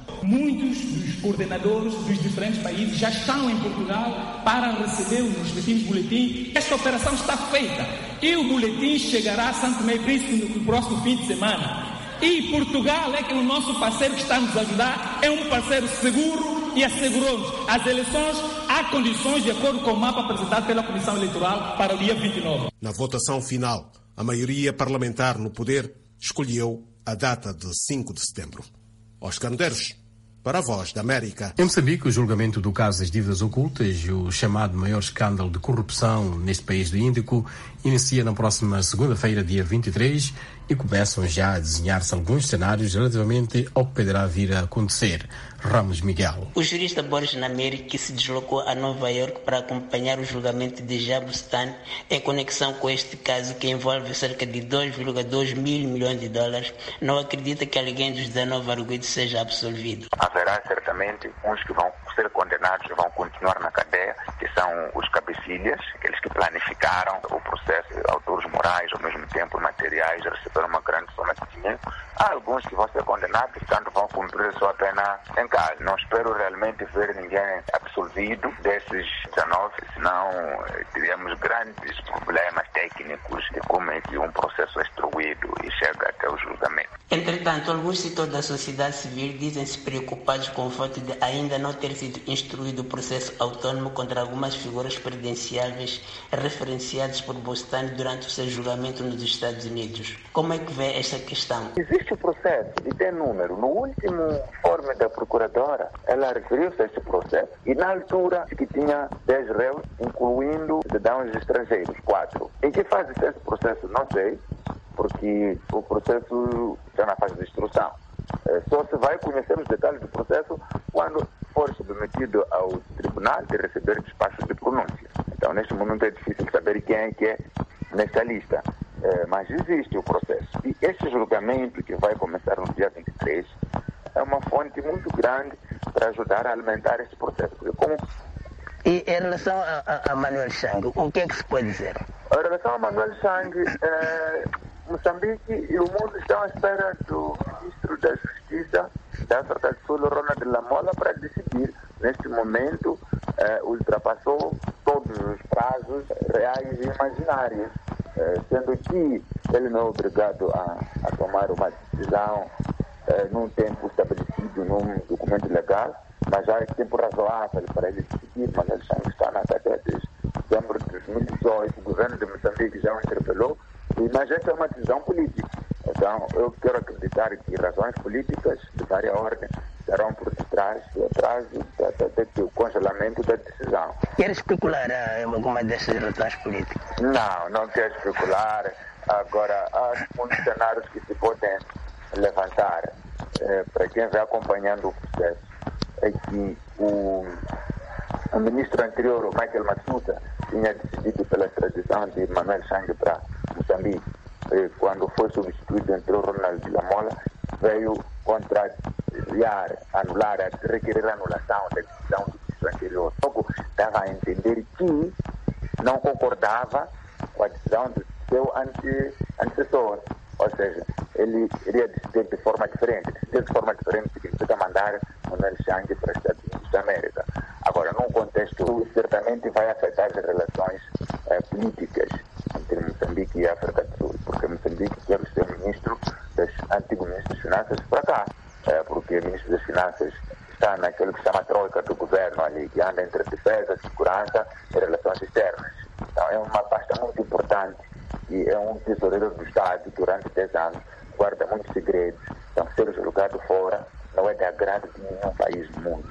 Muitos dos coordenadores dos diferentes países já estão em Portugal para receber os respectivos boletins. Esta operação está feita e o boletim chegará a Santo Tomé e Príncipe no próximo fim de semana. E Portugal é que é o nosso parceiro que está a nos ajudar, é um parceiro seguro e assegurou-nos as eleições há condições de acordo com o mapa apresentado pela Comissão Eleitoral para o dia vinte e nove. Na votação final, a maioria parlamentar no poder escolheu a data de cinco de setembro. Oscar Medeiros, para a Voz da América. Em Moçambique, o julgamento do caso das dívidas ocultas e o chamado maior escândalo de corrupção neste país do Índico inicia na próxima segunda-feira, dia vinte e três, e começam já a desenhar-se alguns cenários relativamente ao que poderá vir a acontecer. Ramos Miguel. O jurista Boris Namiri, que se deslocou a Nova Iorque para acompanhar o julgamento de Jabustan em conexão com este caso que envolve cerca de dois vírgula dois mil milhões de dólares, não acredita que alguém dos dezenove arguidos seja absolvido. Haverá certamente uns que vão ser condenados e vão continuar na cadeia, que são os cabecilhas, aqueles que planificaram o processo, autores morais, ao mesmo tempo materiais, receberam uma grande soma de dinheiro. Há alguns que vão ser condenados, portanto vão cumprir a sua pena em casa. Não espero realmente ver ninguém absolvido desses dezenove, senão teríamos grandes problemas técnicos de como é que um processo é instruído e chega até o julgamento. Entretanto, alguns setores da sociedade civil dizem-se preocupados com o fato de ainda não ter sido instruído o processo autônomo contra algumas figuras presidenciáveis referenciadas por Bostani durante o seu julgamento nos Estados Unidos. Como é que vê esta questão? Existe o processo e tem número. No último informe da Procuradora, ela referiu-se a esse processo e na altura que tinha dez réus, incluindo cidadãos estrangeiros, quatro. Em que fase está esse processo? Não sei, porque o processo está na fase de instrução. Só se vai conhecer os detalhes do processo quando for submetido ao tribunal de receber despachos de pronúncia. Então, neste momento é difícil saber quem é que é nessa lista. É, mas existe o processo. E este julgamento, que vai começar no dia vinte e três, é uma fonte muito grande para ajudar a alimentar esse processo. Porque como... E em relação a, a, a Manuel Chang, o que é que se pode dizer? Em relação a Manuel Chang, eh, Moçambique e o mundo estão à espera do ministro da Justiça da África do Sul, Ronald Lamola, para decidir. Neste momento, eh, ultrapassou todos os prazos reais e imaginários, eh, sendo que ele não é obrigado a, a tomar uma decisão eh, num tempo estabelecido, num documento legal, mas já é tempo razoável para ele decidir. Manuel Chang está na cadeia desde dezembro de dois mil e dezoito, o governo de Moçambique já o interpelou, mas essa é uma decisão política. Então, eu quero acreditar que razões políticas de várias ordens estarão por detrás do atraso, do congelamento da decisão. Quer especular em alguma dessas razões políticas? Não, não quero especular. Agora, há muitos cenários que se podem levantar. Eh, para quem vai acompanhando o processo, é que o, o ministro anterior, o Michael Massuta, tinha decidido pela extradição de Manuel Chang para Moçambique. E quando foi substituído, entrou Ronald Lamola, veio contrariar, anular, requerer a anulação da decisão do ministro anterior. Logo, dava a entender que não concordava com a decisão do seu ante, antecessor. Ou seja, ele iria decidir de forma diferente. Decidir de forma diferente significa mandar Manuel Chang para os Estados Unidos da América. Agora, num contexto, certamente vai afetar as relações eh, políticas entre Moçambique e a África do Sul, porque Moçambique quer o seu ministro, das, antigo ministro das Finanças, para cá, eh, porque o ministro das Finanças está naquilo que se chama troika do governo ali, que anda entre defesa, segurança e relações externas. Então, é uma pasta muito importante e é um tesoureiro do Estado durante dez anos, guarda muitos segredos, então ser jogado fora não é de agrado de nenhum país do mundo.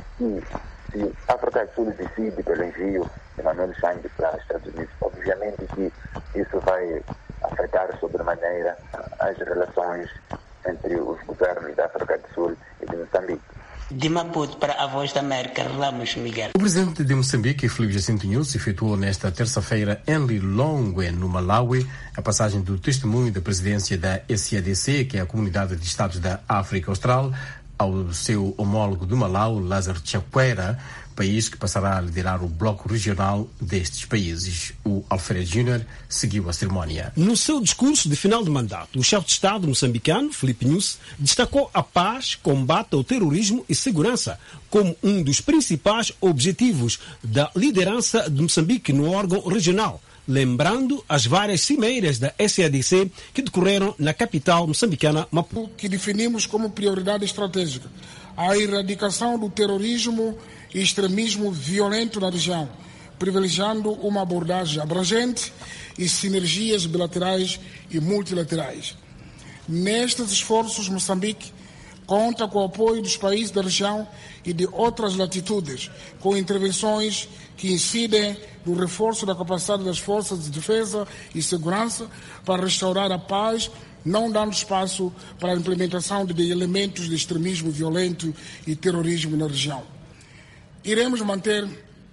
E se a África do Sul decide pelo envio de Manuel Chang para os Estados Unidos, obviamente que isso vai afetar sobremaneira as relações entre os governos da África do Sul e de Moçambique. De Maputo para a Voz da América, Ramos Miguel. O presidente de Moçambique, Filipe Jacinto Nyusi, efetuou nesta terça-feira em Lilongwe, no Malawi, a passagem do testemunho da presidência da S A D C, que é a Comunidade de Estados da África Austral, ao seu homólogo do Malau, Lázaro Chakwera, país que passará a liderar o bloco regional destes países. O Alfredo Júnior seguiu a cerimónia. No seu discurso de final de mandato, o chefe de Estado moçambicano, Filipe Nyusi, destacou a paz, combate ao terrorismo e segurança como um dos principais objetivos da liderança de Moçambique no órgão regional, lembrando as várias cimeiras da S A D C que decorreram na capital moçambicana, Maputo. Que definimos como prioridade estratégica a erradicação do terrorismo e extremismo violento na região, privilegiando uma abordagem abrangente e sinergias bilaterais e multilaterais. Nestes esforços, Moçambique conta com o apoio dos países da região e de outras latitudes, com intervenções que incidem no reforço da capacidade das forças de defesa e segurança para restaurar a paz, não dando espaço para a implementação de elementos de extremismo violento e terrorismo na região. Iremos manter,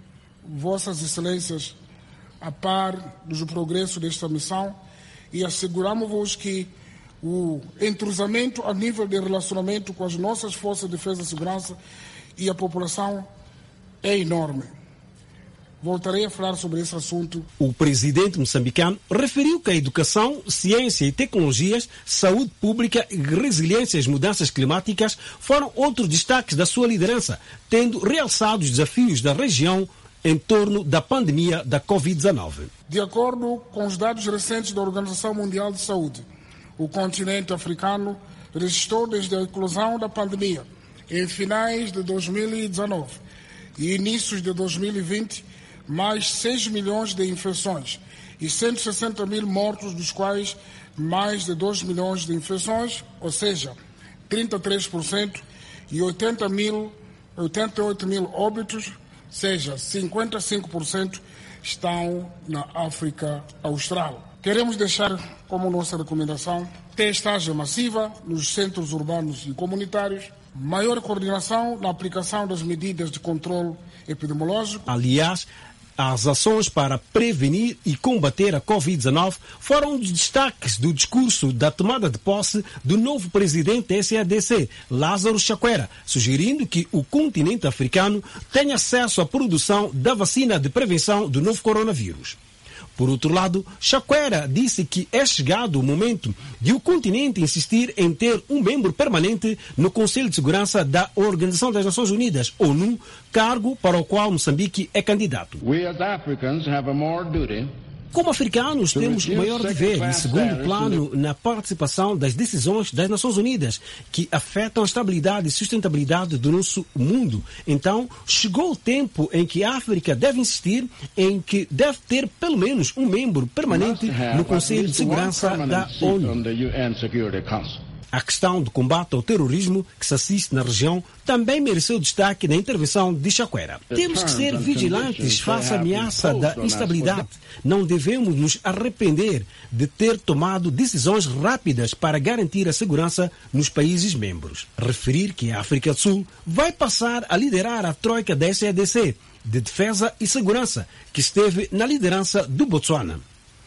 Vossas Excelências, a par do progresso desta missão e asseguramos-vos que o entrosamento a nível de relacionamento com as nossas forças de defesa e segurança e a população é enorme. Voltarei a falar sobre esse assunto. O presidente moçambicano referiu que a educação, ciência e tecnologias, saúde pública e resiliência às mudanças climáticas foram outros destaques da sua liderança, tendo realçado os desafios da região em torno da pandemia da covid dezenove. De acordo com os dados recentes da Organização Mundial de Saúde, o continente africano registrou desde a eclosão da pandemia, em finais de dois mil e dezenove e inícios de dois mil e vinte, mais seis milhões de infecções e cento e sessenta mil mortos, dos quais mais de dois milhões de infecções, ou seja, trinta e três por cento, e oitenta mil, oitenta e oito mil óbitos, seja, cinquenta e cinco por cento, estão na África Austral. Queremos deixar como nossa recomendação testagem massiva nos centros urbanos e comunitários, maior coordenação na aplicação das medidas de controle epidemiológico. Aliás, as ações para prevenir e combater a covid dezenove foram um dos destaques do discurso da tomada de posse do novo presidente da S A D C, Lázaro Chakwera, sugerindo que o continente africano tenha acesso à produção da vacina de prevenção do novo coronavírus. Por outro lado, Chakwera disse que é chegado o momento de o continente insistir em ter um membro permanente no Conselho de Segurança da Organização das Nações Unidas, ONU, cargo para o qual Moçambique é candidato. We as Africans have a moral duty. Como africanos, temos o maior dever e segundo plano na participação das decisões das Nações Unidas que afetam a estabilidade e sustentabilidade do nosso mundo. Então, chegou o tempo em que a África deve insistir em que deve ter pelo menos um membro permanente no Conselho de Segurança da ONU. A questão do combate ao terrorismo que se assiste na região também mereceu destaque na intervenção de Chakwera. Temos que ser vigilantes face à ameaça da instabilidade. Não devemos nos arrepender de ter tomado decisões rápidas para garantir a segurança nos países membros. Referir que a África do Sul vai passar a liderar a troika da S A D C de defesa e segurança, que esteve na liderança do Botsuana.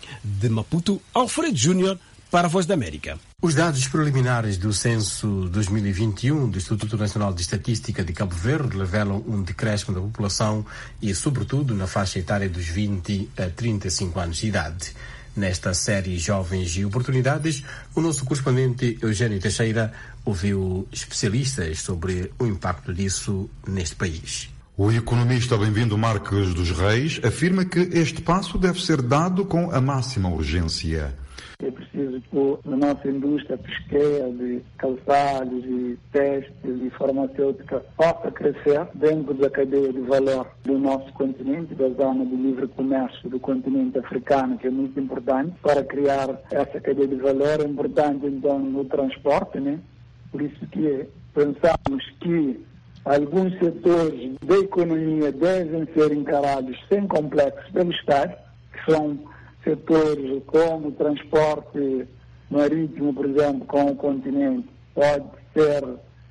De Maputo, Alfredo Júnior, para a Voz da América. Os dados preliminares do censo dois mil e vinte e um do Instituto Nacional de Estatística de Cabo Verde revelam um decréscimo da população e, sobretudo, na faixa etária dos vinte a trinta e cinco anos de idade. Nesta série Jovens e Oportunidades, o nosso correspondente Eugênio Teixeira ouviu especialistas sobre o impacto disso neste país. O economista Bem-vindo Marques dos Reis afirma que este passo deve ser dado com a máxima urgência. É preciso que a nossa indústria pesqueira de calçados, de têxtil e farmacêutica possa crescer dentro da cadeia de valor do nosso continente, da zona de livre comércio do continente africano, que é muito importante para criar essa cadeia de valor. É importante, então, no transporte, né? Por isso que pensamos que alguns setores da economia devem ser encarados sem complexos pelo Estado, que são setores como o transporte marítimo, por exemplo, com o continente, pode ser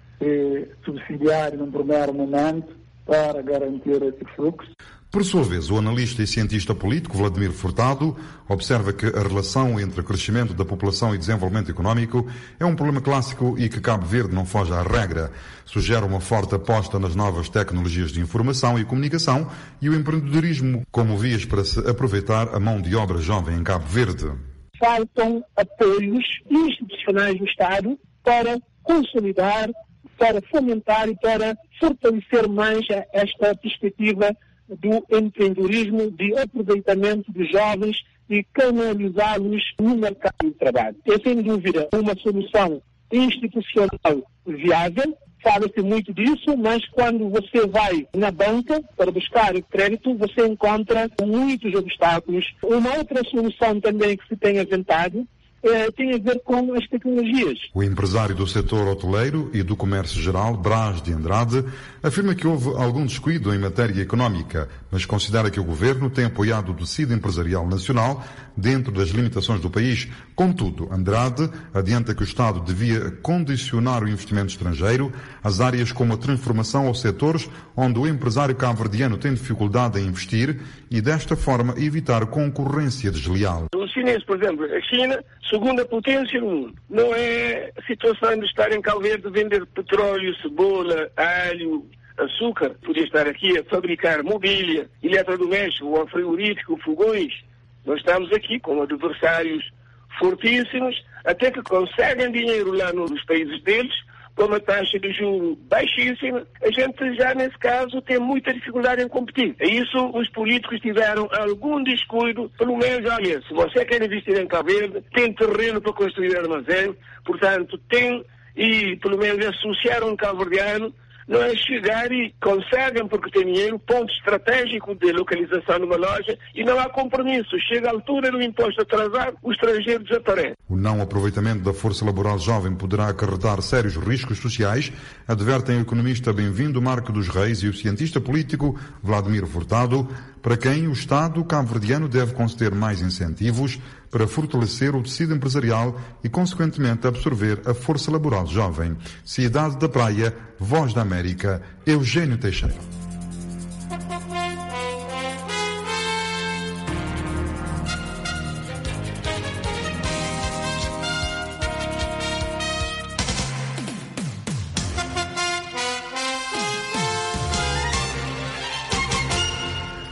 eh, subsidiário num primeiro momento para garantir esse fluxo. Por sua vez, o analista e cientista político Vladimir Furtado observa que a relação entre crescimento da população e desenvolvimento económico é um problema clássico e que Cabo Verde não foge à regra. Sugere uma forte aposta nas novas tecnologias de informação e comunicação e o empreendedorismo como vias para se aproveitar a mão de obra jovem em Cabo Verde. Faltam apoios institucionais do Estado para consolidar, para fomentar e para fortalecer mais esta perspectiva do empreendedorismo, de aproveitamento dos jovens e canalizá-los no mercado de trabalho. É sem dúvida uma solução institucional viável, fala-se muito disso, mas quando você vai na banca para buscar crédito, você encontra muitos obstáculos. Uma outra solução também que se tem aventado É, tem a ver com as tecnologias. O empresário do setor hoteleiro e do comércio geral, Brás de Andrade, afirma que houve algum descuido em matéria económica, mas considera que o governo tem apoiado o tecido empresarial nacional dentro das limitações do país. Contudo, Andrade adianta que o Estado devia condicionar o investimento estrangeiro às áreas como a transformação aos setores onde o empresário cabo-verdiano tem dificuldade em investir e, desta forma, evitar concorrência desleal. Os chineses, por exemplo, a China, segunda potência no mundo. Não é a situação de estar em Cabo Verde vender petróleo, cebola, alho, açúcar. Podia estar aqui a fabricar mobília, eletrodoméstico, frigorífico, fogões. Nós estamos aqui com adversários fortíssimos, até que conseguem dinheiro lá nos países deles, com uma taxa de juros baixíssima. A gente já, nesse caso, tem muita dificuldade em competir. É isso, os políticos tiveram algum descuido, pelo menos, olha, se você quer investir em Cabo Verde, tem terreno para construir armazém, portanto, tem, e pelo menos associaram um cabo-verdiano, não é chegar e conseguem, porque tem dinheiro, ponto estratégico de localização numa loja e não há compromisso. Chega a altura do imposto atrasado, o estrangeiro desaparece. O não aproveitamento da força laboral jovem poderá acarretar sérios riscos sociais, advertem o economista Bem-vindo Marques dos Reis e o cientista político Vladimir Furtado, para quem o Estado cabo-verdiano deve conceder mais incentivos para fortalecer o tecido empresarial e, consequentemente, absorver a força laboral jovem. Cidade da Praia, Voz da América, Eugênio Teixeira.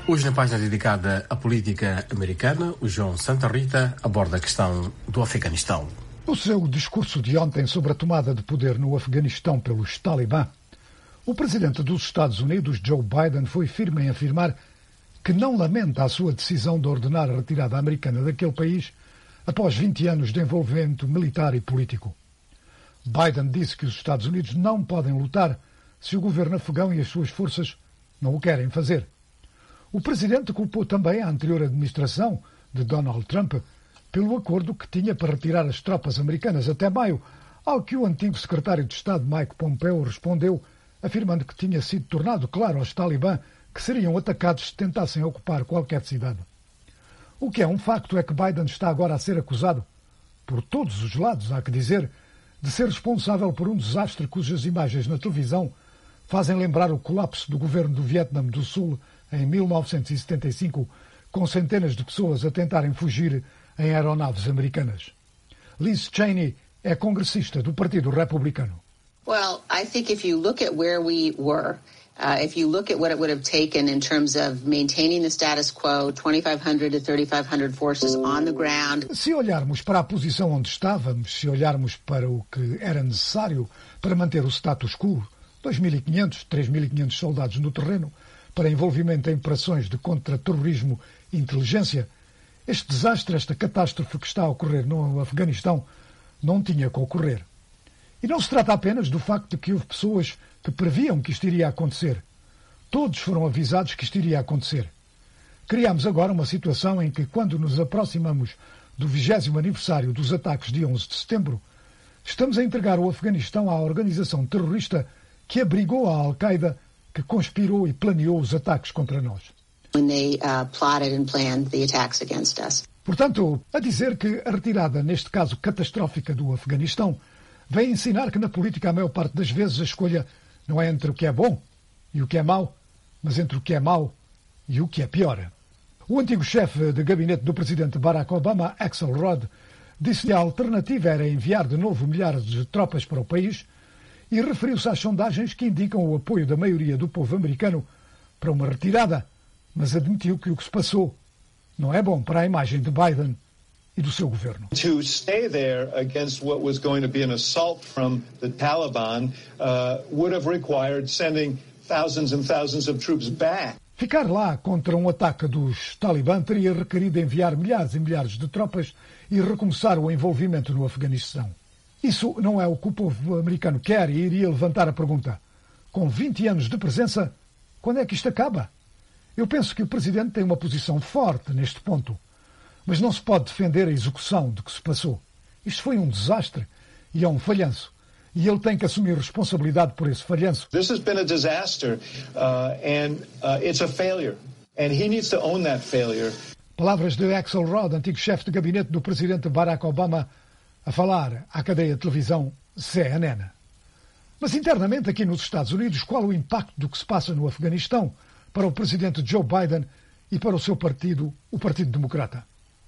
Hoje, na página dedicada à política americana, o João Santa Rita aborda a questão do Afeganistão. No seu discurso de ontem sobre a tomada de poder no Afeganistão pelos Talibã, o presidente dos Estados Unidos, Joe Biden, foi firme em afirmar que não lamenta a sua decisão de ordenar a retirada americana daquele país após vinte anos de envolvimento militar e político. Biden disse que os Estados Unidos não podem lutar se o governo afegão e as suas forças não o querem fazer. O presidente culpou também a anterior administração de Donald Trump pelo acordo que tinha para retirar as tropas americanas até maio, ao que o antigo secretário de Estado Mike Pompeo respondeu, afirmando que tinha sido tornado claro aos Talibã que seriam atacados se tentassem ocupar qualquer cidade. O que é um facto é que Biden está agora a ser acusado, por todos os lados, há que dizer, de ser responsável por um desastre cujas imagens na televisão fazem lembrar o colapso do governo do Vietnã do Sul em mil novecentos e setenta e cinco, com centenas de pessoas a tentarem fugir em aeronaves americanas. Liz Cheney é congressista do Partido Republicano. Well, I think if you look at where we were, uh, if you look at what it would have taken in terms of maintaining the status quo, twenty-five hundred to thirty-five hundred forces on the ground. Se olharmos para a posição onde estávamos, se olharmos para o que era necessário para manter o status quo, dois mil e quinhentos, três mil e quinhentos soldados no terreno, para envolvimento em operações de contra-terrorismo e inteligência, este desastre, esta catástrofe que está a ocorrer no Afeganistão, não tinha que ocorrer. E não se trata apenas do facto de que houve pessoas que previam que isto iria acontecer. Todos foram avisados que isto iria acontecer. Criamos agora uma situação em que, quando nos aproximamos do vigésimo aniversário dos ataques de onze de setembro, estamos a entregar o Afeganistão à organização terrorista que abrigou a Al-Qaeda, que conspirou e planeou os ataques contra nós. When they, uh, plotted and planned the attacks against us. Portanto, a dizer que a retirada, neste caso catastrófica, do Afeganistão, vem ensinar que na política a maior parte das vezes a escolha não é entre o que é bom e o que é mau, mas entre o que é mau e o que é pior. O antigo chefe de gabinete do presidente Barack Obama, Axelrod, disse que a alternativa era enviar de novo milhares de tropas para o país e referiu-se às sondagens que indicam o apoio da maioria do povo americano para uma retirada, mas admitiu que o que se passou não é bom para a imagem de Biden e do seu governo. To stay there against what was going to be an assault from the Taliban uh, would have required sending thousands and thousands of troops back. Ficar lá contra um ataque dos Talibã teria requerido enviar milhares e milhares de tropas e recomeçar o envolvimento no Afeganistão. Isso não é o que o povo americano quer e iria levantar a pergunta: com vinte anos de presença, quando é que isto acaba? Eu penso que o presidente tem uma posição forte neste ponto, mas não se pode defender a execução de que se passou. Isto foi um desastre e é um falhanço. E ele tem que assumir responsabilidade por esse falhanço. This has been a disaster uh, and uh, it's a failure. And he needs to own that failure. Palavras de Axelrod, antigo chefe de gabinete do presidente Barack Obama, a falar à cadeia de televisão C N N. Mas internamente aqui nos Estados Unidos, qual o impacto do que se passa no Afeganistão para o presidente Joe Biden e para o seu partido, o Partido Democrata?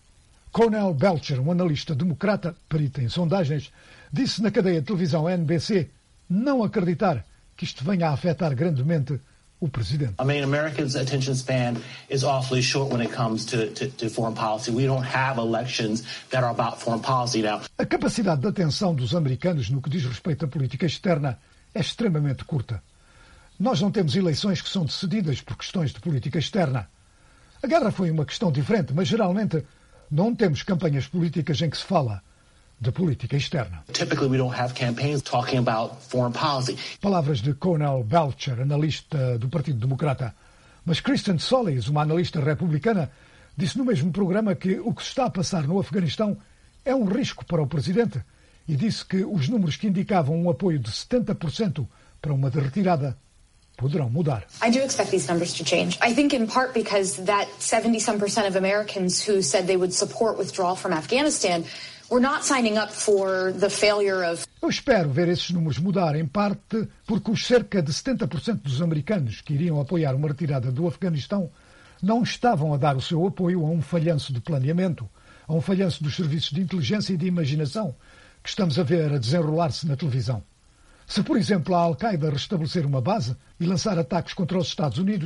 Cornel Belcher, um analista democrata, perito em sondagens, disse na cadeia de televisão N B C não acreditar que isto venha a afetar grandemente o presidente. I mean, Americans' attention span is awfully short when it comes to, to, to foreign policy. We don't have elections that are about foreign policy now. A capacidade de atenção dos americanos no que diz respeito à política externa é extremamente curta. Nós não temos eleições que são decididas por questões de política externa. A guerra foi uma questão diferente, mas geralmente não temos campanhas políticas em que se fala de política externa. Typically we don't have campaigns talking about foreign policy. Palavras de Cornel Belcher, analista do Partido Democrata. Mas Kristen Solis, uma analista republicana, disse no mesmo programa que o que se está a passar no Afeganistão é um risco para o presidente e disse que os números que indicavam um apoio de setenta por cento para uma retirada poderão mudar. I do expect these numbers to change. I think in part because that seventy some percent of Americans who said they would support withdrawal from Afghanistan were not signing up for the failure of... Eu espero ver esses números mudar, em parte porque os cerca de setenta por cento dos americanos que iriam apoiar uma retirada do Afeganistão não estavam a dar o seu apoio a um falhanço de planeamento, a um falhanço dos serviços de inteligência e de imaginação que estamos a ver a desenrolar-se na televisão. Se, por exemplo, a Al-Qaeda restabelecer uma base e lançar ataques contra os Estados Unidos,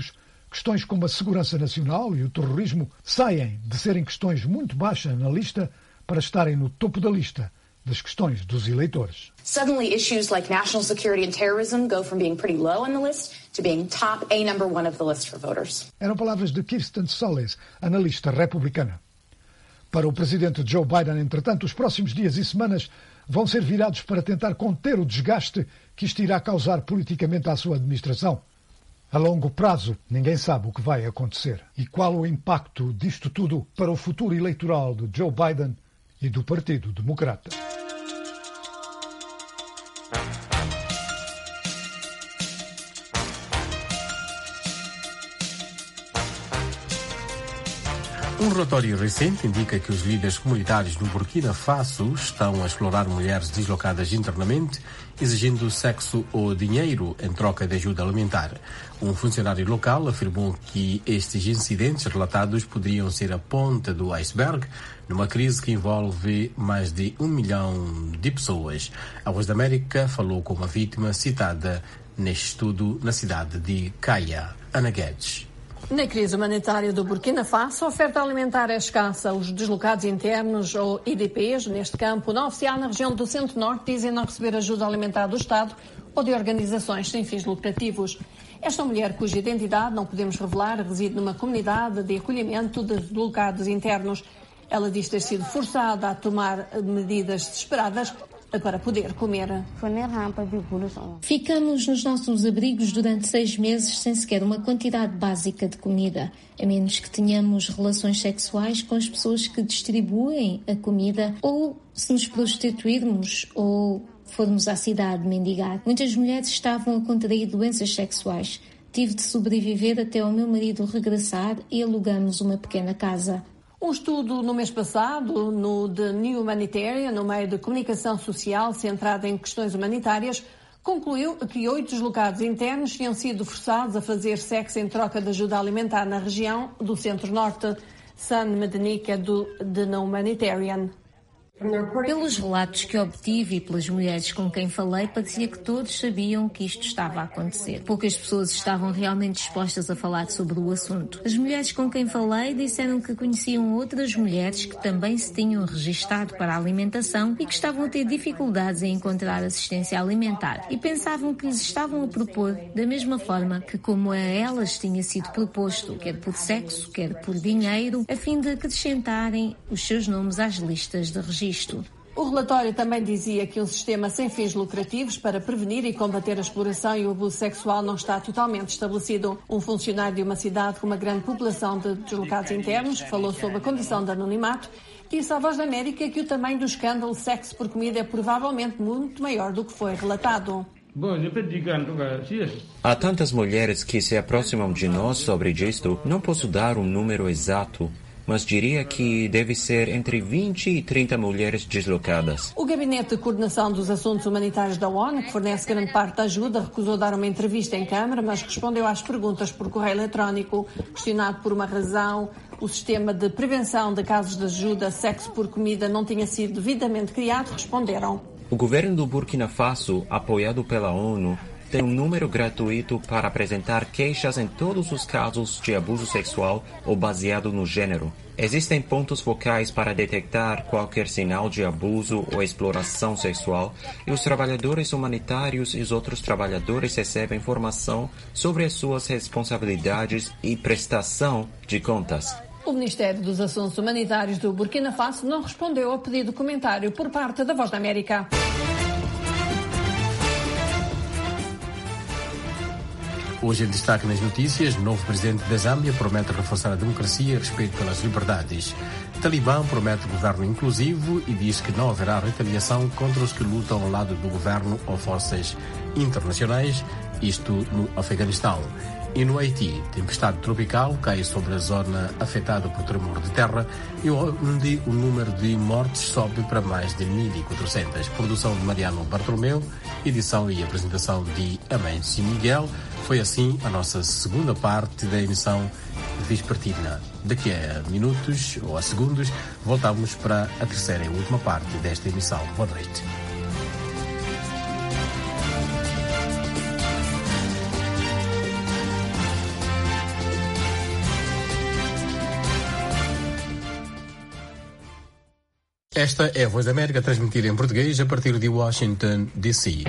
Questões como a segurança nacional e o terrorismo saem de serem questões muito baixas na lista para estarem no topo da lista das questões dos eleitores. Suddenly, issues like national security and terrorism go from being pretty low on the list to being top A number one of the list for voters. Eram palavras de Kirsten Solis, analista republicana. Para o presidente Joe Biden, entretanto, os próximos dias e semanas vão ser virados para tentar conter o desgaste que isto irá causar politicamente à sua administração. A longo prazo, ninguém sabe o que vai acontecer e qual o impacto disto tudo para o futuro eleitoral de Joe Biden e do Partido Democrata. Um relatório recente indica que os líderes comunitários no Burkina Faso estão a explorar mulheres deslocadas internamente, exigindo sexo ou dinheiro em troca de ajuda alimentar. Um funcionário local afirmou que estes incidentes relatados poderiam ser a ponta do iceberg numa crise que envolve mais de um milhão de pessoas. A Voz da América falou com uma vítima citada neste estudo na cidade de Kaya. Ana Guedes. Na crise humanitária do Burkina Faso, a oferta alimentar é escassa. Os deslocados internos, ou I D Ps, neste campo não oficial na região do Centro-Norte, dizem não receber ajuda alimentar do Estado ou de organizações sem fins lucrativos. Esta mulher, cuja identidade não podemos revelar, reside numa comunidade de acolhimento de deslocados internos. Ela diz ter sido forçada a tomar medidas desesperadas para poder comer. Ficamos nos nossos abrigos durante seis meses sem sequer uma quantidade básica de comida, a menos que tenhamos relações sexuais com as pessoas que distribuem a comida ou se nos prostituirmos ou formos à cidade mendigar. Muitas mulheres estavam a contrair doenças sexuais. Tive de sobreviver até ao meu marido regressar e alugamos uma pequena casa. Um estudo no mês passado, no The New Humanitarian, no meio de comunicação social centrada em questões humanitárias, concluiu que oito deslocados internos tinham sido forçados a fazer sexo em troca de ajuda alimentar na região do Centro-Norte. San Mednica, do The New Humanitarian. Pelos relatos que obtive e pelas mulheres com quem falei, parecia que todos sabiam que isto estava a acontecer. Poucas pessoas estavam realmente dispostas a falar sobre o assunto. As mulheres com quem falei disseram que conheciam outras mulheres que também se tinham registado para a alimentação e que estavam a ter dificuldades em encontrar assistência alimentar. E pensavam que lhes estavam a propor da mesma forma que como a elas tinha sido proposto, quer por sexo, quer por dinheiro, a fim de acrescentarem os seus nomes às listas de registro. O relatório também dizia que um sistema sem fins lucrativos para prevenir e combater a exploração e o abuso sexual não está totalmente estabelecido. Um funcionário de uma cidade com uma grande população de deslocados internos, que falou sobre a condição de anonimato, disse à Voz da América que o tamanho do escândalo sexo por comida é provavelmente muito maior do que foi relatado. Há tantas mulheres que se aproximam de nós sobre isto, não posso dar um número exato, mas diria que deve ser entre vinte e trinta mulheres deslocadas. O Gabinete de Coordenação dos Assuntos Humanitários da ONU, que fornece grande parte da ajuda, recusou dar uma entrevista em Câmara, mas respondeu às perguntas por correio eletrónico. Questionado por uma razão, o sistema de prevenção de casos de ajuda sexo por comida não tinha sido devidamente criado, responderam. O governo do Burkina Faso, apoiado pela ONU, tem um número gratuito para apresentar queixas em todos os casos de abuso sexual ou baseado no gênero. Existem pontos focais para detectar qualquer sinal de abuso ou exploração sexual e os trabalhadores humanitários e os outros trabalhadores recebem informação sobre as suas responsabilidades e prestação de contas. O Ministério dos Assuntos Humanitários do Burkina Faso não respondeu ao pedido de comentário por parte da Voz da América. Hoje em destaque nas notícias, o novo presidente da Zâmbia promete reforçar a democracia e respeito pelas liberdades. Talibã promete governo inclusivo e diz que não haverá retaliação contra os que lutam ao lado do governo ou forças internacionais, isto no Afeganistão. E no Haiti, tempestade tropical cai sobre a zona afetada por tremor de terra e onde o número de mortes sobe para mais de mil e quatrocentas. Produção de Mariano Bartolomeu, edição e apresentação de Amancio Miguel. Foi assim a nossa segunda parte da emissão vespertina. Daqui a minutos ou a segundos voltamos para a terceira e última parte desta emissão. Boa noite. Esta é a Voz da América, transmitida em português a partir de Washington, D C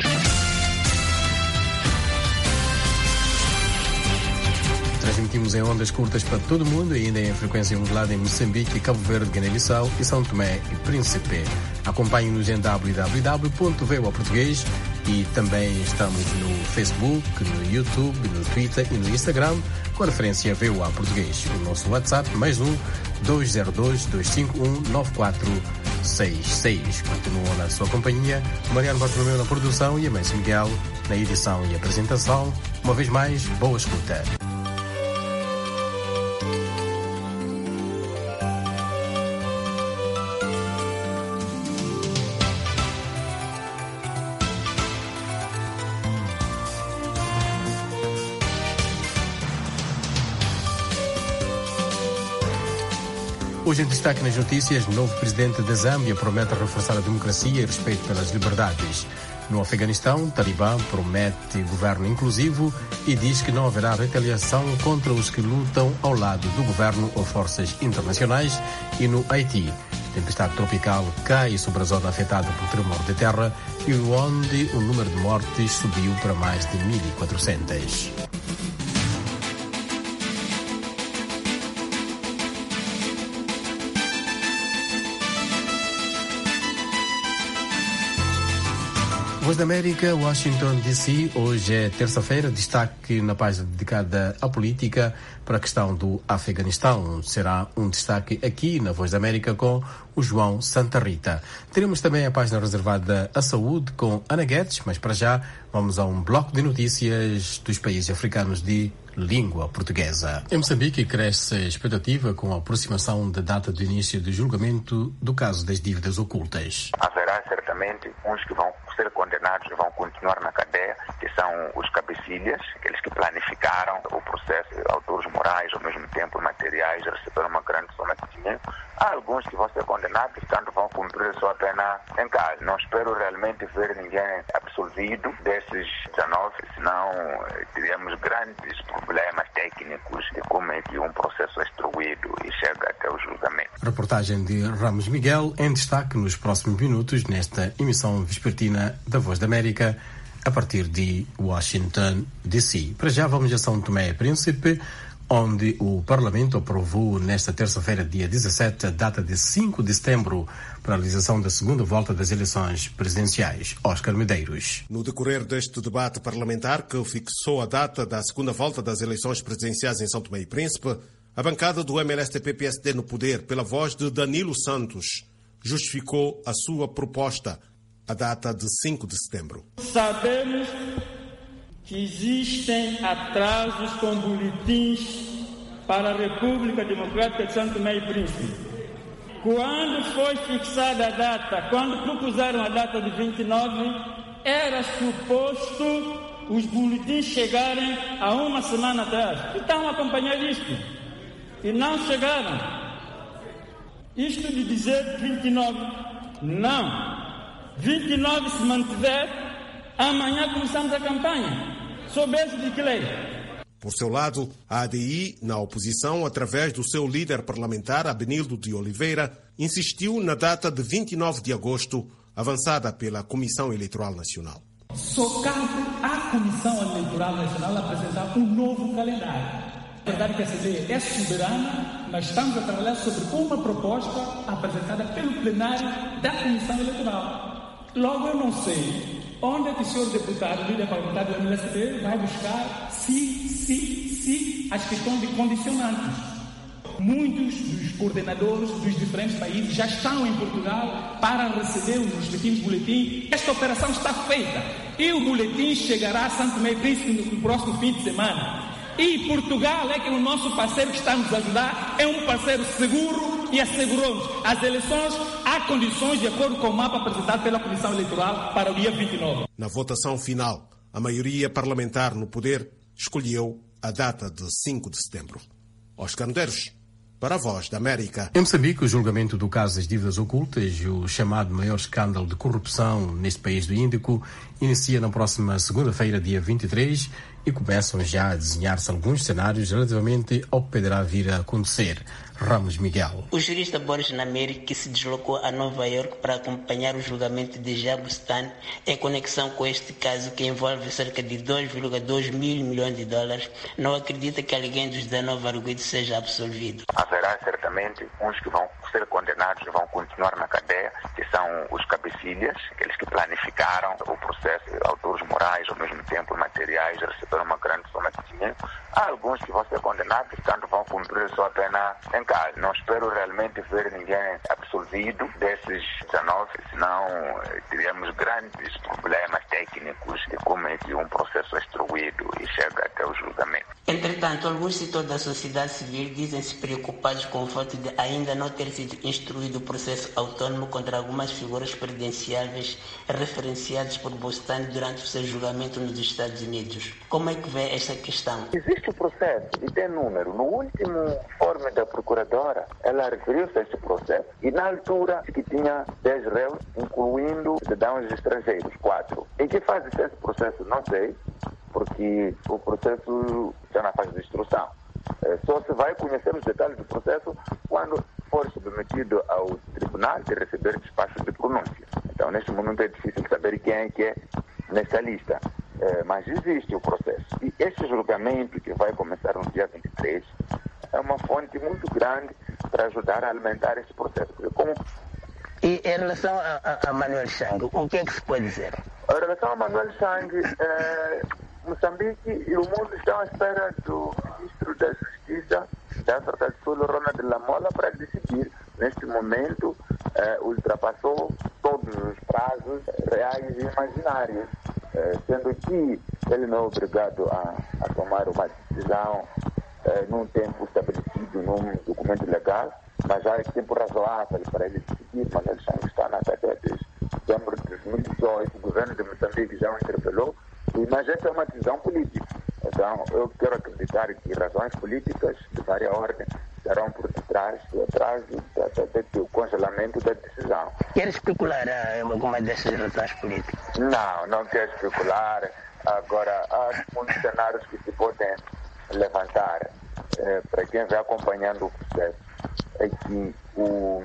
Transmitimos em ondas curtas para todo o mundo e ainda em frequência modulada em Moçambique, Cabo Verde, Guiné-Bissau e São Tomé e Príncipe. Acompanhe-nos em w w w ponto v o a português e também estamos no Facebook, no YouTube, no Twitter e no Instagram com a referência V O A Português. O nosso WhatsApp mais um dois zero dois, dois cinco um, nove quatro seis seis. Continuam na sua companhia Mariano Bartolomeu na produção e a Mãe Miguel na edição e apresentação. Uma vez mais, boa escuta. Hoje em destaque nas notícias, o novo presidente da Zâmbia promete reforçar a democracia e respeito pelas liberdades. No Afeganistão, o Talibã promete governo inclusivo e diz que não haverá retaliação contra os que lutam ao lado do governo ou forças internacionais. E no Haiti, tempestade tropical cai sobre a zona afetada por tremor de terra e onde o número de mortes subiu para mais de mil e quatrocentos. Voz da América, Washington, D C Hoje é terça-feira, destaque na página dedicada à política para a questão do Afeganistão. Será um destaque aqui na Voz da América com o João Santa Rita. Teremos também a página reservada à saúde com Ana Guedes, mas para já vamos a um bloco de notícias dos países africanos de língua portuguesa. Em Moçambique cresce a expectativa com a aproximação da data do início do julgamento do caso das dívidas ocultas. Haverá certamente uns que vão ser condenados e vão continuar na cadeia, que são os cabecilhas, aqueles que planificaram o processo, autores morais, ao mesmo tempo materiais, receberam uma grande soma de dinheiro. Há alguns que vão ser condenados, portanto vão cumprir a sua pena em casa. Não espero realmente ver ninguém absolvido desses dezenove, senão teríamos grandes problemas técnicos de como é que um processo é instruído e chega até o julgamento. Reportagem de Ramos Miguel em destaque nos próximos minutos nesta emissão vespertina da Voz da América a partir de Washington, D C Para já vamos a São Tomé e Príncipe, onde o Parlamento aprovou nesta terça-feira, dia dezassete, a data de cinco de setembro para a realização da segunda volta das eleições presidenciais. Oscar Medeiros. No decorrer deste debate parlamentar que fixou a data da segunda volta das eleições presidenciais em São Tomé e Príncipe, a bancada do M L S T P P S D no poder, pela voz de Danilo Santos, justificou a sua proposta, a data de cinco de setembro. Sabemos que existem atrasos com boletins para a República Democrática de São Tomé e Príncipe. Quando foi fixada a data, quando propuseram a data de vinte e nove, era suposto os boletins chegarem há uma semana atrás. Estão a acompanhar isto. E não chegaram. Isto de dizer vinte e nove, não. vinte e nove se mantiver, amanhã começamos a campanha. Sob esse de que lei? Por seu lado, a A D I, na oposição, através do seu líder parlamentar, Abenildo de Oliveira, insistiu na data de vinte e nove de agosto, avançada pela Comissão Eleitoral Nacional. Só cabe à Comissão Eleitoral Nacional apresentar um novo calendário. A verdade é que a C D é soberana, mas estamos a trabalhar sobre uma proposta apresentada pelo plenário da Comissão Eleitoral. Logo, eu não sei onde é que o senhor deputado, líder parlamentar do M L S T, vai buscar se, se, se as questões de condicionantes. Muitos dos coordenadores dos diferentes países já estão em Portugal para receber os respectivos boletins. Esta operação está feita e o boletim chegará a São Tomé e Príncipe no próximo fim de semana. E Portugal é que é o nosso parceiro que está nos a ajudar, é um parceiro seguro e assegurou-nos as eleições há condições de acordo com o mapa apresentado pela Comissão Eleitoral para o dia vinte e nove. Na votação final, a maioria parlamentar no poder escolheu a data de cinco de setembro. Oscar Medeiros, para a Voz da América. Em Moçambique, o julgamento do caso das dívidas ocultas e o chamado maior escândalo de corrupção neste país do Índico inicia na próxima segunda-feira, dia vinte e três, e começam já a desenhar-se alguns cenários relativamente ao que poderá vir a acontecer. Ramos Miguel. O jurista Boris Namiri, que se deslocou a Nova York para acompanhar o julgamento de Jabustan em conexão com este caso que envolve cerca de dois vírgula dois mil milhões de dólares, não acredita que alguém dos dezenove arguidos seja absolvido. Haverá certamente uns que vão ser condenados e vão continuar na cadeia, que são os cabecilhas, aqueles que planificaram o processo, autores morais, ao mesmo tempo materiais, receberam uma grande soma de dinheiro. Há alguns que vão ser condenados, portanto vão cumprir sua pena em casa. Não espero realmente ver ninguém absolvido desses dezenove, senão teríamos grandes problemas técnicos de como é que um processo é instruído e chega até o julgamento. Entretanto, alguns setores da sociedade civil dizem-se preocupados com o fato de ainda não ter sido instruído o processo autônomo contra algumas figuras presidenciáveis referenciadas por Bolsonaro durante o seu julgamento nos Estados Unidos. Como é que vê esta questão? Existe o processo e tem número. No último informe da Procuradora, ela referiu-se a esse processo e na altura que tinha dez réus, incluindo cidadãos estrangeiros, quatro. Em que fase está esse processo? Não sei, porque o processo está na fase de instrução. Só se vai conhecer os detalhes do processo quando for submetido ao tribunal e receber despacho de pronúncia. Então, neste momento é difícil saber quem é que é nessa lista. É, mas existe o processo. E este julgamento, que vai começar no dia vinte e três, é uma fonte muito grande para ajudar a alimentar esse processo. Como... E em relação a, a, a Manuel Chang, o que é que se pode dizer? Em relação a Manuel Chang, é, Moçambique e o mundo estão à espera do ministro da Justiça da África do Sul, Ronald Lamola, para decidir. Neste momento, eh, ultrapassou todos os prazos reais e imaginários, eh, sendo que ele não é obrigado a, a tomar uma decisão eh, num tempo estabelecido, num documento legal, mas já é tempo razoável para ele decidir. Manuel Chang está na cadeia desde setembro de dois mil e dezoito, o governo de Moçambique já o interpelou, mas essa é uma decisão política. Então, eu quero acreditar que razões políticas de várias ordens estarão por detrás do atraso do congelamento da decisão. Quer especular alguma dessas razões políticas? Não, não quero especular. Agora, há muitos cenários que se podem levantar. É, para quem vai acompanhando o processo, é que o,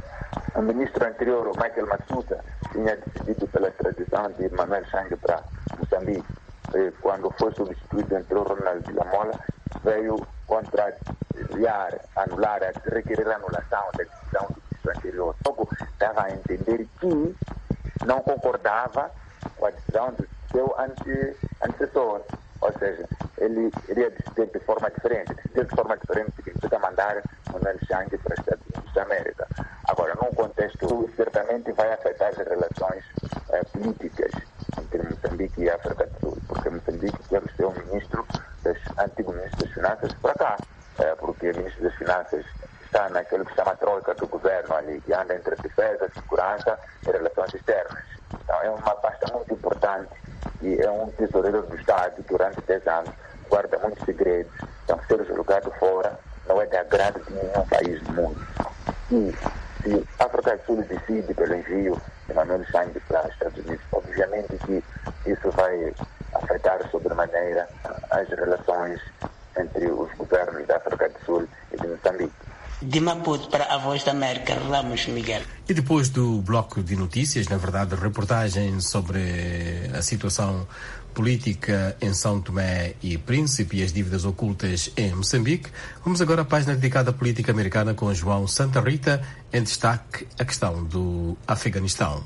o ministro anterior, o Michael Massuta, tinha decidido pela extradição de Manuel Chang para Moçambique. Quando foi substituído, entrou Ronald Lamola, veio contrariar, anular, requerer a anulação da decisão do ministro anterior. Logo, dava a entender que não concordava com a decisão do seu ante, antecessor. Ou seja, ele iria decidir de forma diferente. Decidir de forma diferente significa mandar Manuel Chang para os Estados Unidos da América. Agora, num contexto, certamente vai afetar as relações eh, políticas entre Moçambique e a África do Sul, porque Moçambique quer o seu ministro, das, antigo ministro das Finanças, para cá, eh, porque o ministro das Finanças está naquele que se chama troika do governo ali, que anda entre defesa, segurança e relações externas. Então, é uma pasta muito importante e é um tesoureiro do Estado durante dez anos, guarda muitos segredos, então ser julgado fora não é de agrado de nenhum país do mundo. E se a África do Sul decide pelo envio de Manuel Chang para os Estados Unidos, obviamente que isso vai afetar sobremaneira as relações entre os governos da África do Sul e de Moçambique. De Maputo para a Voz da América, Ramos Miguel. E depois do bloco de notícias, na verdade, reportagem sobre a situação política em São Tomé e Príncipe e as dívidas ocultas em Moçambique, vamos agora à página dedicada à política americana com João Santa Rita, em destaque a questão do Afeganistão.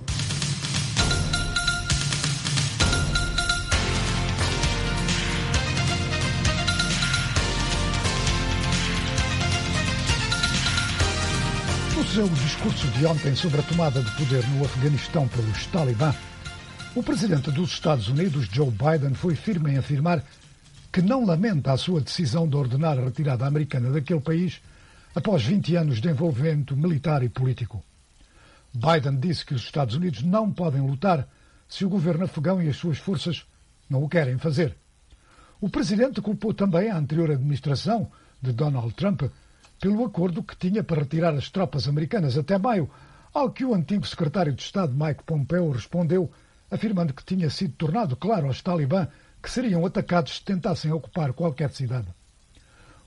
No seu discurso de ontem sobre a tomada de poder no Afeganistão pelos Talibã, o presidente dos Estados Unidos, Joe Biden, foi firme em afirmar que não lamenta a sua decisão de ordenar a retirada americana daquele país após vinte anos de envolvimento militar e político. Biden disse que os Estados Unidos não podem lutar se o governo afegão e as suas forças não o querem fazer. O presidente culpou também a anterior administração de Donald Trump pelo acordo que tinha para retirar as tropas americanas até maio, ao que o antigo secretário de Estado Mike Pompeo respondeu, afirmando que tinha sido tornado claro aos Talibã que seriam atacados se tentassem ocupar qualquer cidade.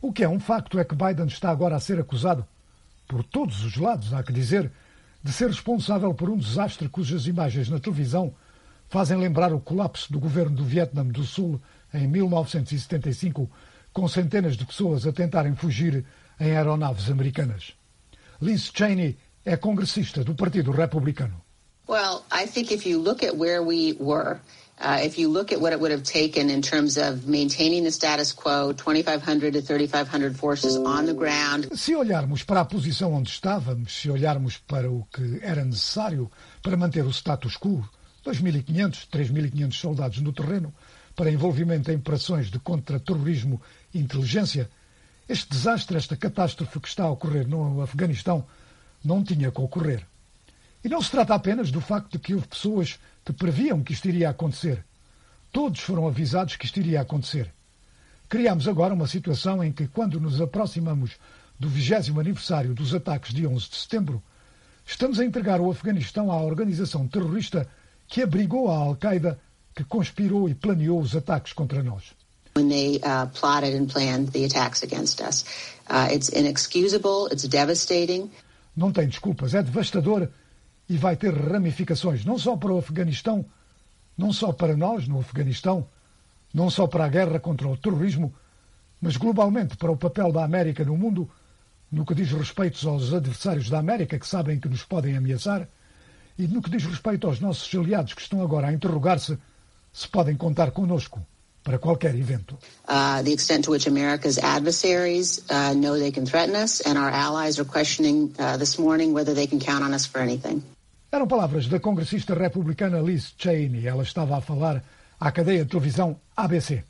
O que é um facto é que Biden está agora a ser acusado, por todos os lados, há que dizer, de ser responsável por um desastre cujas imagens na televisão fazem lembrar o colapso do governo do Vietnã do Sul em mil novecentos e setenta e cinco, com centenas de pessoas a tentarem fugir em aeronaves americanas. Liz Cheney é congressista do Partido Republicano. Well, I think if you look at where we were, uh, if you look at what it would have taken in terms of maintaining the status quo, twenty-five hundred to thirty-five hundred forces on the ground. Se olharmos para a posição onde estávamos, se olharmos para o que era necessário para manter o status quo, dois mil e quinhentos, três mil e quinhentos soldados no terreno, para envolvimento em operações de contra-terrorismo e inteligência, este desastre, esta catástrofe que está a ocorrer no Afeganistão, não tinha que ocorrer. E não se trata apenas do facto de que houve pessoas que previam que isto iria acontecer. Todos foram avisados que isto iria acontecer. Criamos agora uma situação em que, quando nos aproximamos do vigésimo aniversário dos ataques de onze de setembro, estamos a entregar o Afeganistão à organização terrorista que abrigou a Al-Qaeda, que conspirou e planeou os ataques contra nós. When they uh, plotted and planned the attacks against us. Uh, it's inexcusable, it's devastating. Não tem desculpas, é devastador e vai ter ramificações não só para o Afeganistão, não só para nós no Afeganistão, não só para a guerra contra o terrorismo, mas globalmente para o papel da América no mundo, no que diz respeito aos adversários da América que sabem que nos podem ameaçar e no que diz respeito aos nossos aliados que estão agora a interrogar-se se podem contar connosco para qualquer evento. Uh, the extent to which America's adversaries uh, know they can threaten us, and our allies are questioning uh, this morning whether they can count on us for anything. Eram palavras da congressista republicana Liz Cheney. Ela estava a falar à cadeia de televisão A B C.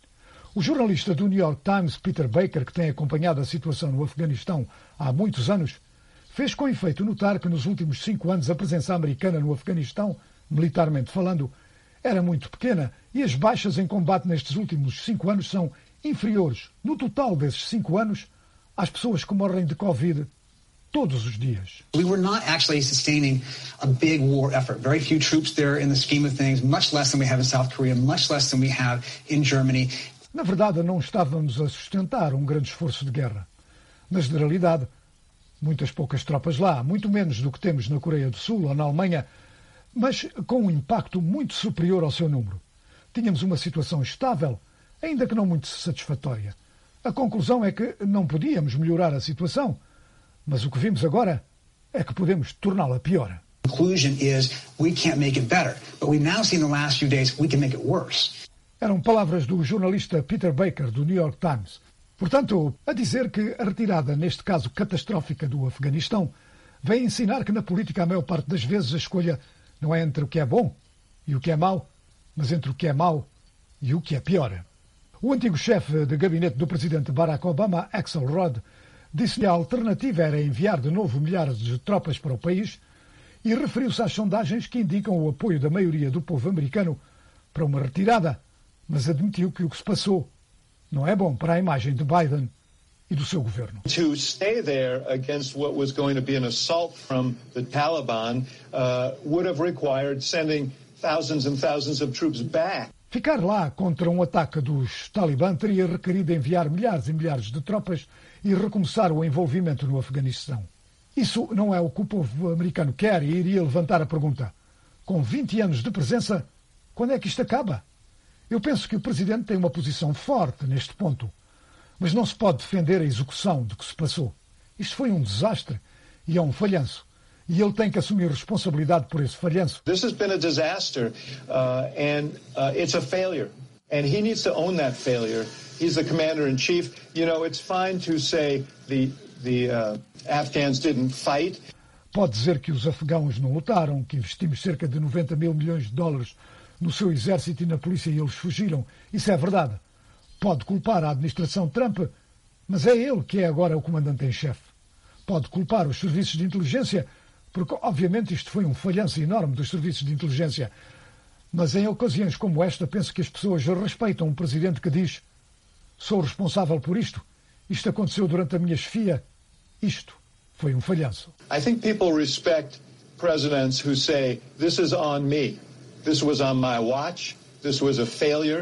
O jornalista do New York Times, Peter Baker, que tem acompanhado a situação no Afeganistão há muitos anos, fez com efeito notar que nos últimos cinco anos a presença americana no Afeganistão, militarmente falando, era muito pequena e as baixas em combate nestes últimos cinco anos são inferiores, no total desses cinco anos, às pessoas que morrem de Covid todos os dias. We were not actually sustaining a big war effort. Very few troops there in the scheme of things, much less than we have in South Korea, much less than we have in Germany. Na verdade, não estávamos a sustentar um grande esforço de guerra. Na generalidade, muitas poucas tropas lá, muito menos do que temos na Coreia do Sul ou na Alemanha, mas com um impacto muito superior ao seu número. Tínhamos uma situação estável, ainda que não muito satisfatória. A conclusão é que não podíamos melhorar a situação, mas o que vimos agora é que podemos torná-la pior. The conclusion is we can't make it better, but we've now seen the last few days we can make it worse. Eram palavras do jornalista Peter Baker, do New York Times. Portanto, a dizer que a retirada, neste caso catastrófica, do Afeganistão, vem ensinar que na política a maior parte das vezes a escolha não é entre o que é bom e o que é mau, mas entre o que é mau e o que é pior. O antigo chefe de gabinete do presidente Barack Obama, Axelrod, disse que a alternativa era enviar de novo milhares de tropas para o país e referiu-se às sondagens que indicam o apoio da maioria do povo americano para uma retirada, mas admitiu que o que se passou não é bom para a imagem de Biden e do seu governo. To stay there against what was going to be an assault from the Taliban uh, would have required sending thousands and thousands of troops back. Ficar lá contra um ataque dos Talibã teria requerido enviar milhares e milhares de tropas e recomeçar o envolvimento no Afeganistão. Isso não é o que o povo americano quer e iria levantar a pergunta: com vinte anos de presença, quando é que isto acaba? Eu penso que o presidente tem uma posição forte neste ponto, mas não se pode defender a execução do que se passou. Isto foi um desastre e é um falhanço. E ele tem que assumir responsabilidade por esse falhanço. This has been a disaster uh, and uh, it's a failure. And he needs to own that failure. He's the commander-in-chief. You know, it's fine to say the, the uh, Afghans didn't fight. Pode dizer que os afegãos não lutaram, que investimos cerca de noventa mil milhões de dólares no seu exército e na polícia e eles fugiram. Isso é verdade. Pode culpar a administração Trump, mas é ele que é agora o comandante em chefe. Pode culpar os serviços de inteligência, porque obviamente isto foi um falhanço enorme dos serviços de inteligência. Mas em ocasiões como esta, penso que as pessoas respeitam um presidente que diz: sou responsável por isto, isto aconteceu durante a minha chefia, isto foi um falhanço. I think people respect presidents who say, this is on me, this was on my watch, this was a failure.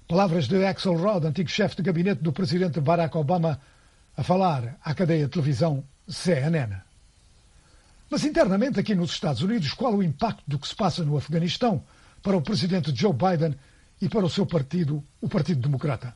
Palavras de Axelrod, antigo chefe de gabinete do presidente Barack Obama, a falar à cadeia de televisão C N N. Mas internamente aqui nos Estados Unidos, qual o impacto do que se passa no Afeganistão para o presidente Joe Biden e para o seu partido, o Partido Democrata?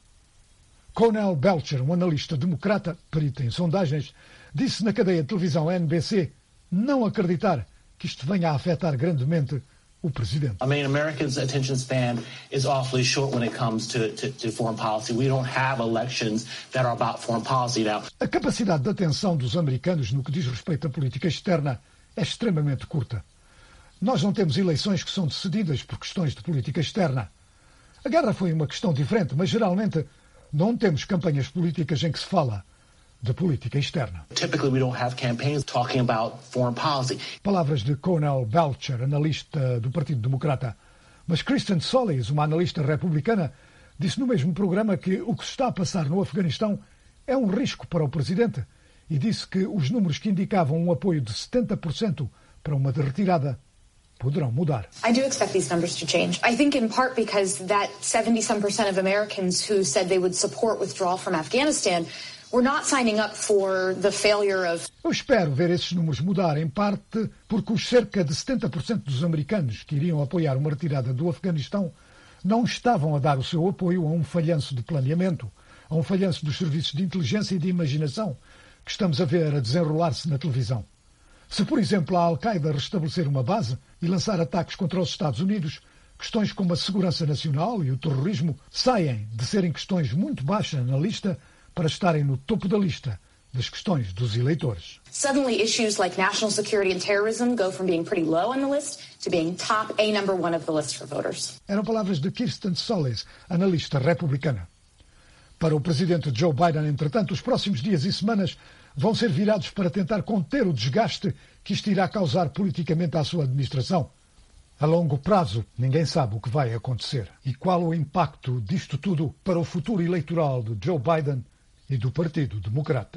Cornel Belcher, um analista democrata, perito em sondagens, disse na cadeia de televisão N B C não acreditar que isto venha a afetar grandemente o presidente. I mean, Americans' attention span is awfully short when it comes to, to, to foreign policy. We don't have elections that are about foreign policy now. A capacidade de atenção dos americanos no que diz respeito à política externa é extremamente curta. Nós não temos eleições que são decididas por questões de política externa. A guerra foi uma questão diferente, mas geralmente não temos campanhas políticas em que se fala de política externa. Typically we don't have campaigns talking about foreign policy. Palavras de Cornel Belcher, analista do Partido Democrata. Mas Kristen Solis, uma analista republicana, disse no mesmo programa que o que se está a passar no Afeganistão é um risco para o presidente e disse que os números que indicavam um apoio de setenta por cento para uma retirada poderão mudar. I do expect these numbers to change. I think in part because that seventy some percent of Americans who said they would support withdrawal from Afghanistan were not signing up for the failure of... Eu espero ver esses números mudar, em parte porque os cerca de setenta por cento dos americanos que iriam apoiar uma retirada do Afeganistão não estavam a dar o seu apoio a um falhanço de planeamento, a um falhanço dos serviços de inteligência e de imaginação que estamos a ver a desenrolar-se na televisão. Se, por exemplo, a Al-Qaeda restabelecer uma base e lançar ataques contra os Estados Unidos, questões como a segurança nacional e o terrorismo saem de serem questões muito baixas na lista para estarem no topo da lista das questões dos eleitores. Suddenly issues like national security and terrorism go from being pretty low on the list to being top A number one of the list for voters. Eram palavras de Kristen Solis, analista republicana. Para o presidente Joe Biden, entretanto, os próximos dias e semanas vão ser virados para tentar conter o desgaste que isto irá causar politicamente à sua administração. A longo prazo, ninguém sabe o que vai acontecer e qual o impacto disto tudo para o futuro eleitoral de Joe Biden e do Partido Democrata.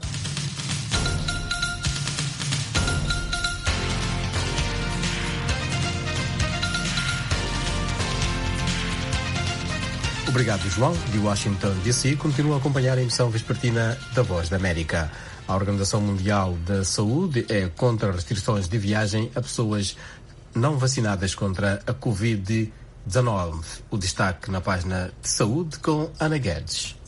Obrigado, João. De Washington, D C, continua a acompanhar a emissão vespertina da Voz da América. A Organização Mundial da Saúde é contra restrições de viagem a pessoas não vacinadas contra a covid dezenove. O destaque na página de saúde com Ana Guedes.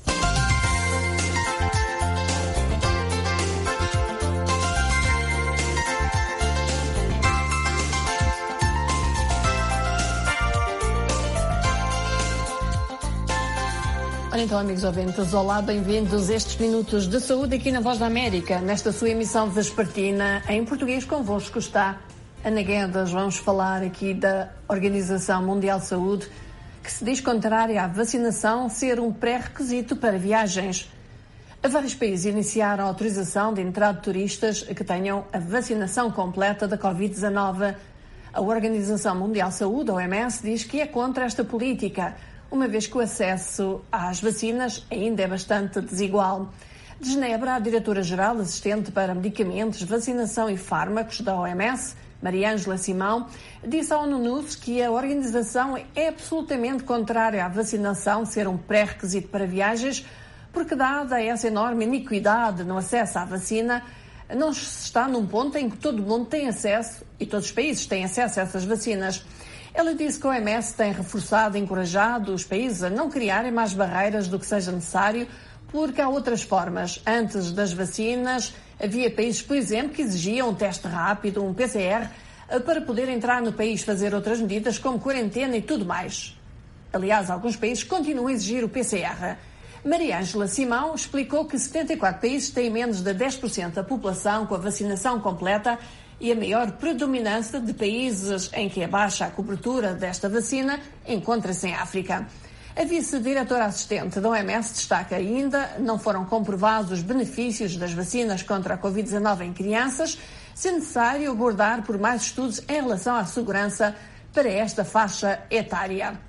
Ora então, amigos ouvintes, olá, bem-vindos a estes minutos de saúde aqui na Voz da América, nesta sua emissão vespertina em português. Convosco está Ana Guedes. Vamos falar aqui da Organização Mundial de Saúde, que se diz contrária à vacinação ser um pré-requisito para viagens. Vários países iniciaram a autorização de entrada de turistas que tenham a vacinação completa da covid dezenove. A Organização Mundial de Saúde, a O M S, diz que é contra esta política, uma vez que o acesso às vacinas ainda é bastante desigual. De Genebra, a diretora-geral assistente para medicamentos, vacinação e fármacos da O M S, Maria Ângela Simão, disse à ONU News que a organização é absolutamente contrária à vacinação ser um pré-requisito para viagens, porque, dada essa enorme iniquidade no acesso à vacina, não se está num ponto em que todo mundo tem acesso, e todos os países têm acesso a essas vacinas. Ela disse que a O M S tem reforçado e encorajado os países a não criarem mais barreiras do que seja necessário, porque há outras formas. Antes das vacinas, havia países, por exemplo, que exigiam um teste rápido, um P C R, para poder entrar no país, fazer outras medidas como quarentena e tudo mais. Aliás, alguns países continuam a exigir o P C R. Maria Ângela Simão explicou que setenta e quatro países têm menos de dez por cento da população com a vacinação completa e a maior predominância de países em que é baixa a cobertura desta vacina encontra-se em África. A vice-diretora assistente da O M S destaca ainda não foram comprovados os benefícios das vacinas contra a covid dezenove em crianças, se necessário abordar por mais estudos em relação à segurança para esta faixa etária.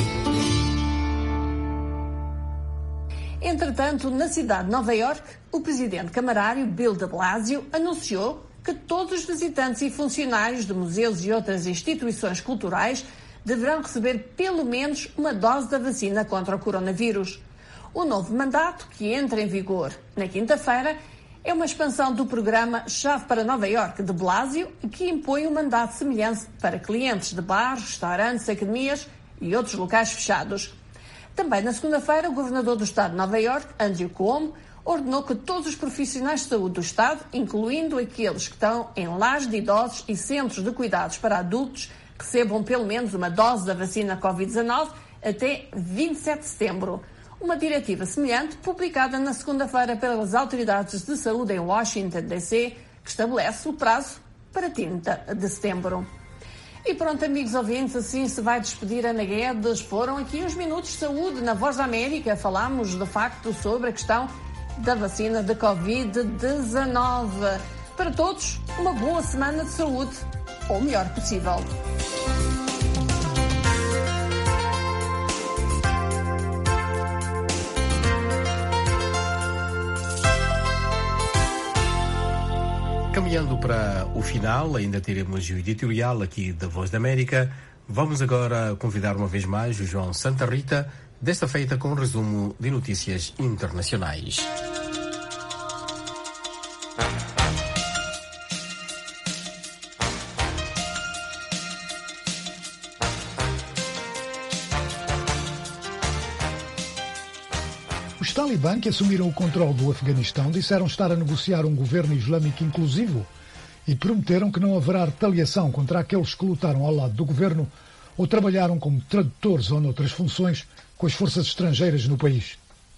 Entretanto, na cidade de Nova Iorque, o presidente camarário Bill de Blasio anunciou que todos os visitantes e funcionários de museus e outras instituições culturais deverão receber pelo menos uma dose da vacina contra o coronavírus. O novo mandato, que entra em vigor na quinta-feira, é uma expansão do programa Chave para Nova Iorque de Blasio, que impõe um mandato semelhante para clientes de bares, restaurantes, academias e outros locais fechados. Também na segunda-feira, o governador do estado de Nova Iorque, Andrew Cuomo, ordenou que todos os profissionais de saúde do estado, incluindo aqueles que estão em lares de idosos e centros de cuidados para adultos, recebam pelo menos uma dose da vacina covid dezenove até vinte e sete de setembro. Uma diretiva semelhante publicada na segunda-feira pelas autoridades de saúde em Washington, D C, que estabelece o prazo para trinta de setembro. E pronto, amigos ouvintes, assim se vai despedir Ana Guedes. Foram aqui uns minutos de saúde na Voz da América. Falámos, de facto, sobre a questão da vacina de covid dezenove. Para todos, uma boa semana de saúde, ou o melhor possível. Caminhando para o final, ainda teremos o editorial aqui da Voz da América. Vamos agora convidar uma vez mais o João Santa Rita, desta feita com um resumo de notícias internacionais. Os talibã, que assumiram o controle do Afeganistão, disseram estar a negociar um governo islâmico inclusivo e prometeram que não haverá retaliação contra aqueles que lutaram ao lado do governo ou trabalharam como tradutores ou noutras funções com as forças estrangeiras no país.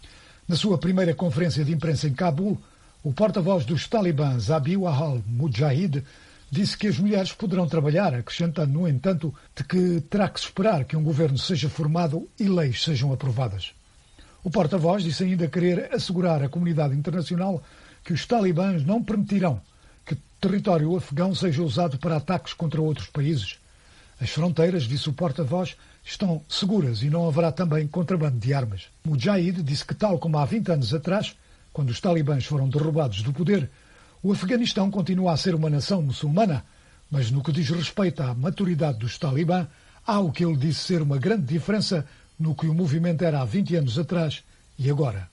Na sua primeira conferência de imprensa em Cabul, o porta-voz dos talibã, Zabiullah al-Mujahid, disse que as mulheres poderão trabalhar, acrescentando, no entanto, de que terá que se esperar que um governo seja formado e leis sejam aprovadas. O porta-voz disse ainda querer assegurar à comunidade internacional que os talibãs não permitirão que o território afegão seja usado para ataques contra outros países. As fronteiras, disse o porta-voz, estão seguras e não haverá também contrabando de armas. Mujahid disse que, tal como há vinte anos atrás, quando os talibãs foram derrubados do poder, o Afeganistão continua a ser uma nação muçulmana, mas no que diz respeito à maturidade dos talibã, há o que ele disse ser uma grande diferença no que o movimento era há vinte anos atrás e agora.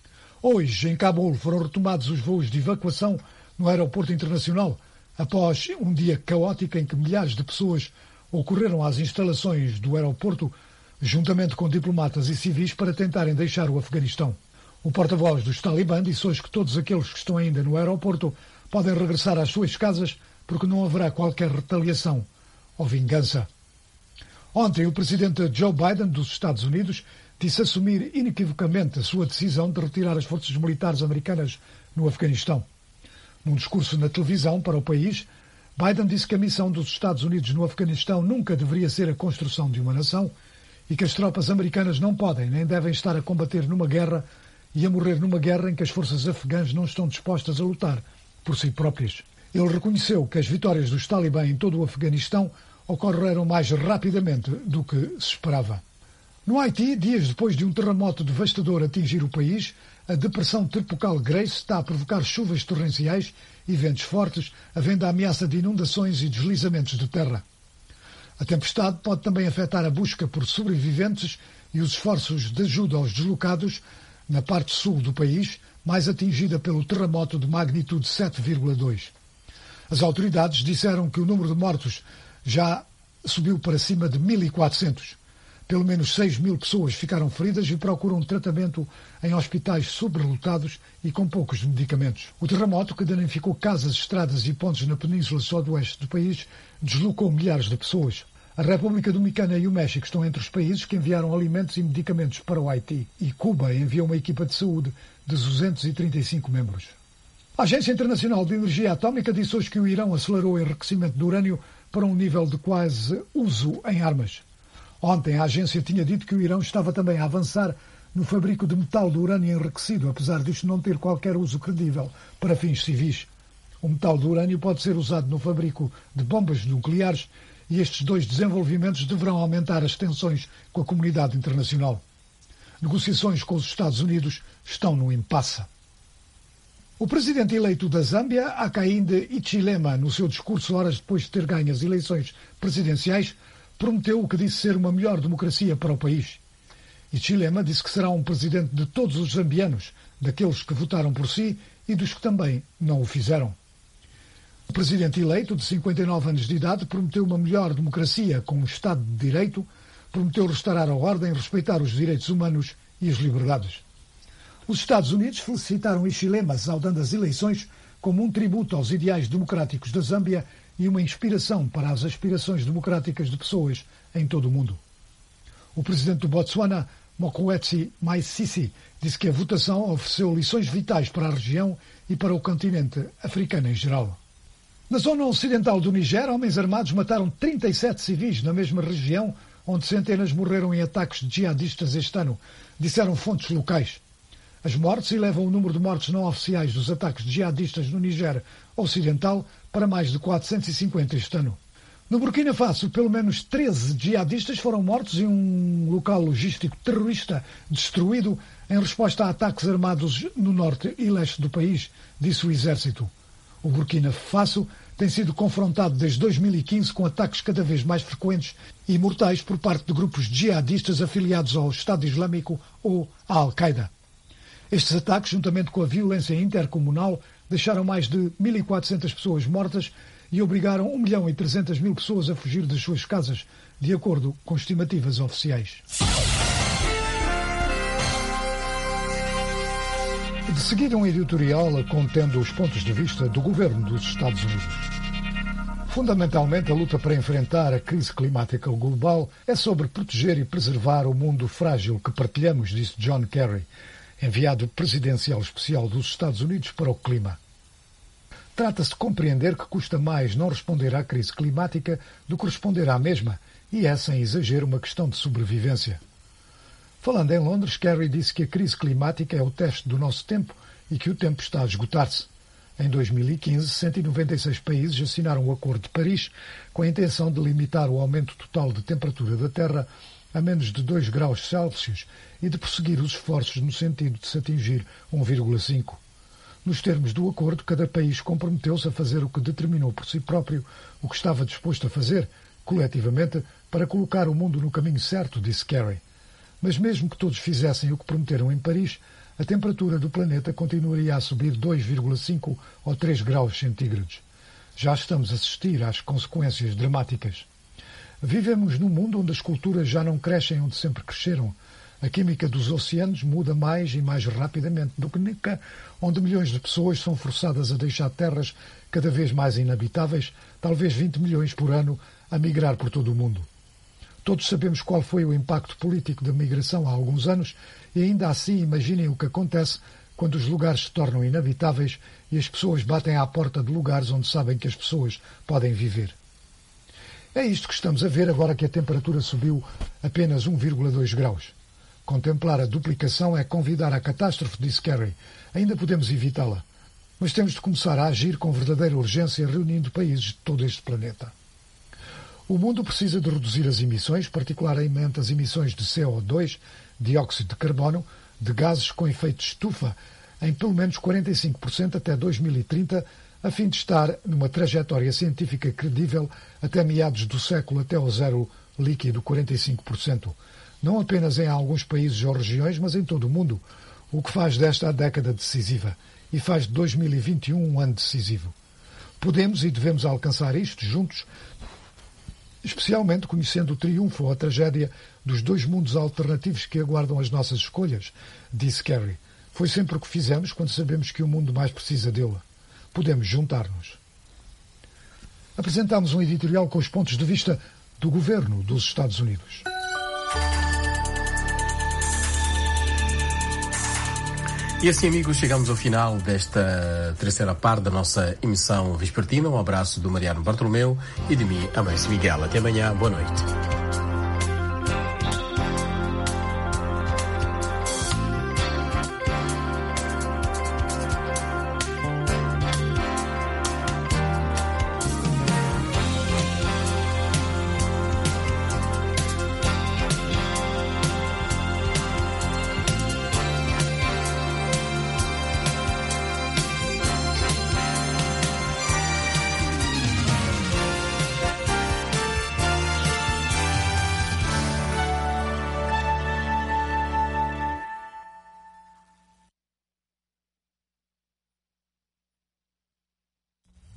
Hoje, em Cabul, foram retomados os voos de evacuação no aeroporto internacional, após um dia caótico em que milhares de pessoas ocorreram às instalações do aeroporto, juntamente com diplomatas e civis, para tentarem deixar o Afeganistão. O porta-voz dos talibã disse hoje que todos aqueles que estão ainda no aeroporto podem regressar às suas casas porque não haverá qualquer retaliação ou vingança. Ontem, o presidente Joe Biden dos Estados Unidos disse assumir inequivocamente a sua decisão de retirar as forças militares americanas no Afeganistão. Num discurso na televisão para o país, Biden disse que a missão dos Estados Unidos no Afeganistão nunca deveria ser a construção de uma nação e que as tropas americanas não podem nem devem estar a combater numa guerra e a morrer numa guerra em que as forças afegãs não estão dispostas a lutar por si próprias. Ele reconheceu que as vitórias dos talibã em todo o Afeganistão ocorreram mais rapidamente do que se esperava. No Haiti, dias depois de um terremoto devastador atingir o país, a depressão tropical Grace está a provocar chuvas torrenciais e ventos fortes, havendo a ameaça de inundações e deslizamentos de terra. A tempestade pode também afetar a busca por sobreviventes e os esforços de ajuda aos deslocados na parte sul do país, mais atingida pelo terremoto de magnitude sete vírgula dois. As autoridades disseram que o número de mortos já subiu para cima de mil e quatrocentos. Pelo menos seis mil pessoas ficaram feridas e procuram tratamento em hospitais sobrelotados e com poucos medicamentos. O terremoto, que danificou casas, estradas e pontes na península sudoeste do país, deslocou milhares de pessoas. A República Dominicana e o México estão entre os países que enviaram alimentos e medicamentos para o Haiti. E Cuba enviou uma equipa de saúde de duzentos e trinta e cinco membros. A Agência Internacional de Energia Atómica disse hoje que o Irão acelerou o enriquecimento de urânio para um nível de quase uso em armas. Ontem a agência tinha dito que o Irão estava também a avançar no fabrico de metal de urânio enriquecido, apesar disto não ter qualquer uso credível para fins civis. O metal de urânio pode ser usado no fabrico de bombas nucleares e estes dois desenvolvimentos deverão aumentar as tensões com a comunidade internacional. Negociações com os Estados Unidos estão no impasse. O presidente eleito da Zâmbia, Hakainde Hichilema, no seu discurso horas depois de ter ganho as eleições presidenciais, prometeu o que disse ser uma melhor democracia para o país. E Chilema disse que será um presidente de todos os zambianos, daqueles que votaram por si e dos que também não o fizeram. O presidente eleito, de cinquenta e nove anos de idade, prometeu uma melhor democracia com um Estado de Direito, prometeu restaurar a ordem, respeitar os direitos humanos e as liberdades. Os Estados Unidos felicitaram Hichilema, saudando as eleições como um tributo aos ideais democráticos da Zâmbia e uma inspiração para as aspirações democráticas de pessoas em todo o mundo. O presidente do Botsuana, Mokwetsi Maisisi, disse que a votação ofereceu lições vitais para a região e para o continente africano em geral. Na zona ocidental do Niger, homens armados mataram trinta e sete civis na mesma região, onde centenas morreram em ataques de jihadistas este ano, disseram fontes locais. As mortes elevam o número de mortes não oficiais dos ataques de jihadistas no Niger Ocidental para mais de quatrocentos e cinquenta este ano. No Burkina Faso, pelo menos treze jihadistas foram mortos em um local logístico terrorista destruído em resposta a ataques armados no norte e leste do país, disse o exército. O Burkina Faso tem sido confrontado desde dois mil e quinze com ataques cada vez mais frequentes e mortais por parte de grupos jihadistas afiliados ao Estado Islâmico ou à Al-Qaeda. Estes ataques, juntamente com a violência intercomunal, deixaram mais de mil e quatrocentas pessoas mortas e obrigaram um milhão e trezentas mil pessoas a fugir das suas casas, de acordo com estimativas oficiais. De seguida, um editorial contendo os pontos de vista do governo dos Estados Unidos. Fundamentalmente, a luta para enfrentar a crise climática global é sobre proteger e preservar o mundo frágil que partilhamos, disse John Kerry, enviado presidencial especial dos Estados Unidos para o clima. Trata-se de compreender que custa mais não responder à crise climática do que responder à mesma, e é, sem exagero, uma questão de sobrevivência. Falando em Londres, Kerry disse que a crise climática é o teste do nosso tempo e que o tempo está a esgotar-se. Em dois mil e quinze, cento e noventa e seis países assinaram o Acordo de Paris com a intenção de limitar o aumento total de temperatura da Terra a menos de dois graus Celsius e de prosseguir os esforços no sentido de se atingir um vírgula cinco. Nos termos do acordo, cada país comprometeu-se a fazer o que determinou por si próprio o que estava disposto a fazer, coletivamente, para colocar o mundo no caminho certo, disse Kerry. Mas mesmo que todos fizessem o que prometeram em Paris, a temperatura do planeta continuaria a subir dois vírgula cinco ou três graus centígrados. Já estamos a assistir às consequências dramáticas. Vivemos num mundo onde as culturas já não crescem onde sempre cresceram. A química dos oceanos muda mais e mais rapidamente do que nunca, onde milhões de pessoas são forçadas a deixar terras cada vez mais inabitáveis, talvez vinte milhões por ano, a migrar por todo o mundo. Todos sabemos qual foi o impacto político da migração há alguns anos e ainda assim imaginem o que acontece quando os lugares se tornam inabitáveis e as pessoas batem à porta de lugares onde sabem que as pessoas podem viver. É isto que estamos a ver agora que a temperatura subiu apenas um vírgula dois graus. Contemplar a duplicação é convidar à catástrofe, disse Kerry. Ainda podemos evitá-la, mas temos de começar a agir com verdadeira urgência, reunindo países de todo este planeta. O mundo precisa de reduzir as emissões, particularmente as emissões de C O dois, dióxido de carbono, de gases com efeito de estufa, em pelo menos quarenta e cinco por cento até dois mil e trinta, a fim de estar numa trajetória científica credível até meados do século até ao zero líquido quarenta e cinco por cento. Não apenas em alguns países ou regiões, mas em todo o mundo, o que faz desta a década decisiva e faz de dois mil e vinte e um um ano decisivo. Podemos e devemos alcançar isto juntos, especialmente conhecendo o triunfo ou a tragédia dos dois mundos alternativos que aguardam as nossas escolhas, disse Kerry. Foi sempre o que fizemos quando sabemos que o mundo mais precisa dele. Podemos juntar-nos. Apresentámos um editorial com os pontos de vista do governo dos Estados Unidos. E assim, amigos, chegamos ao final desta terceira parte da nossa emissão vespertina. Um abraço do Mariano Bartolomeu e de mim, Amâncio Miguel. Até amanhã. Boa noite.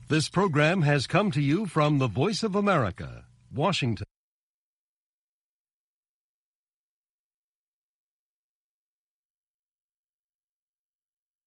This program has come to you from the Voice of America, Washington.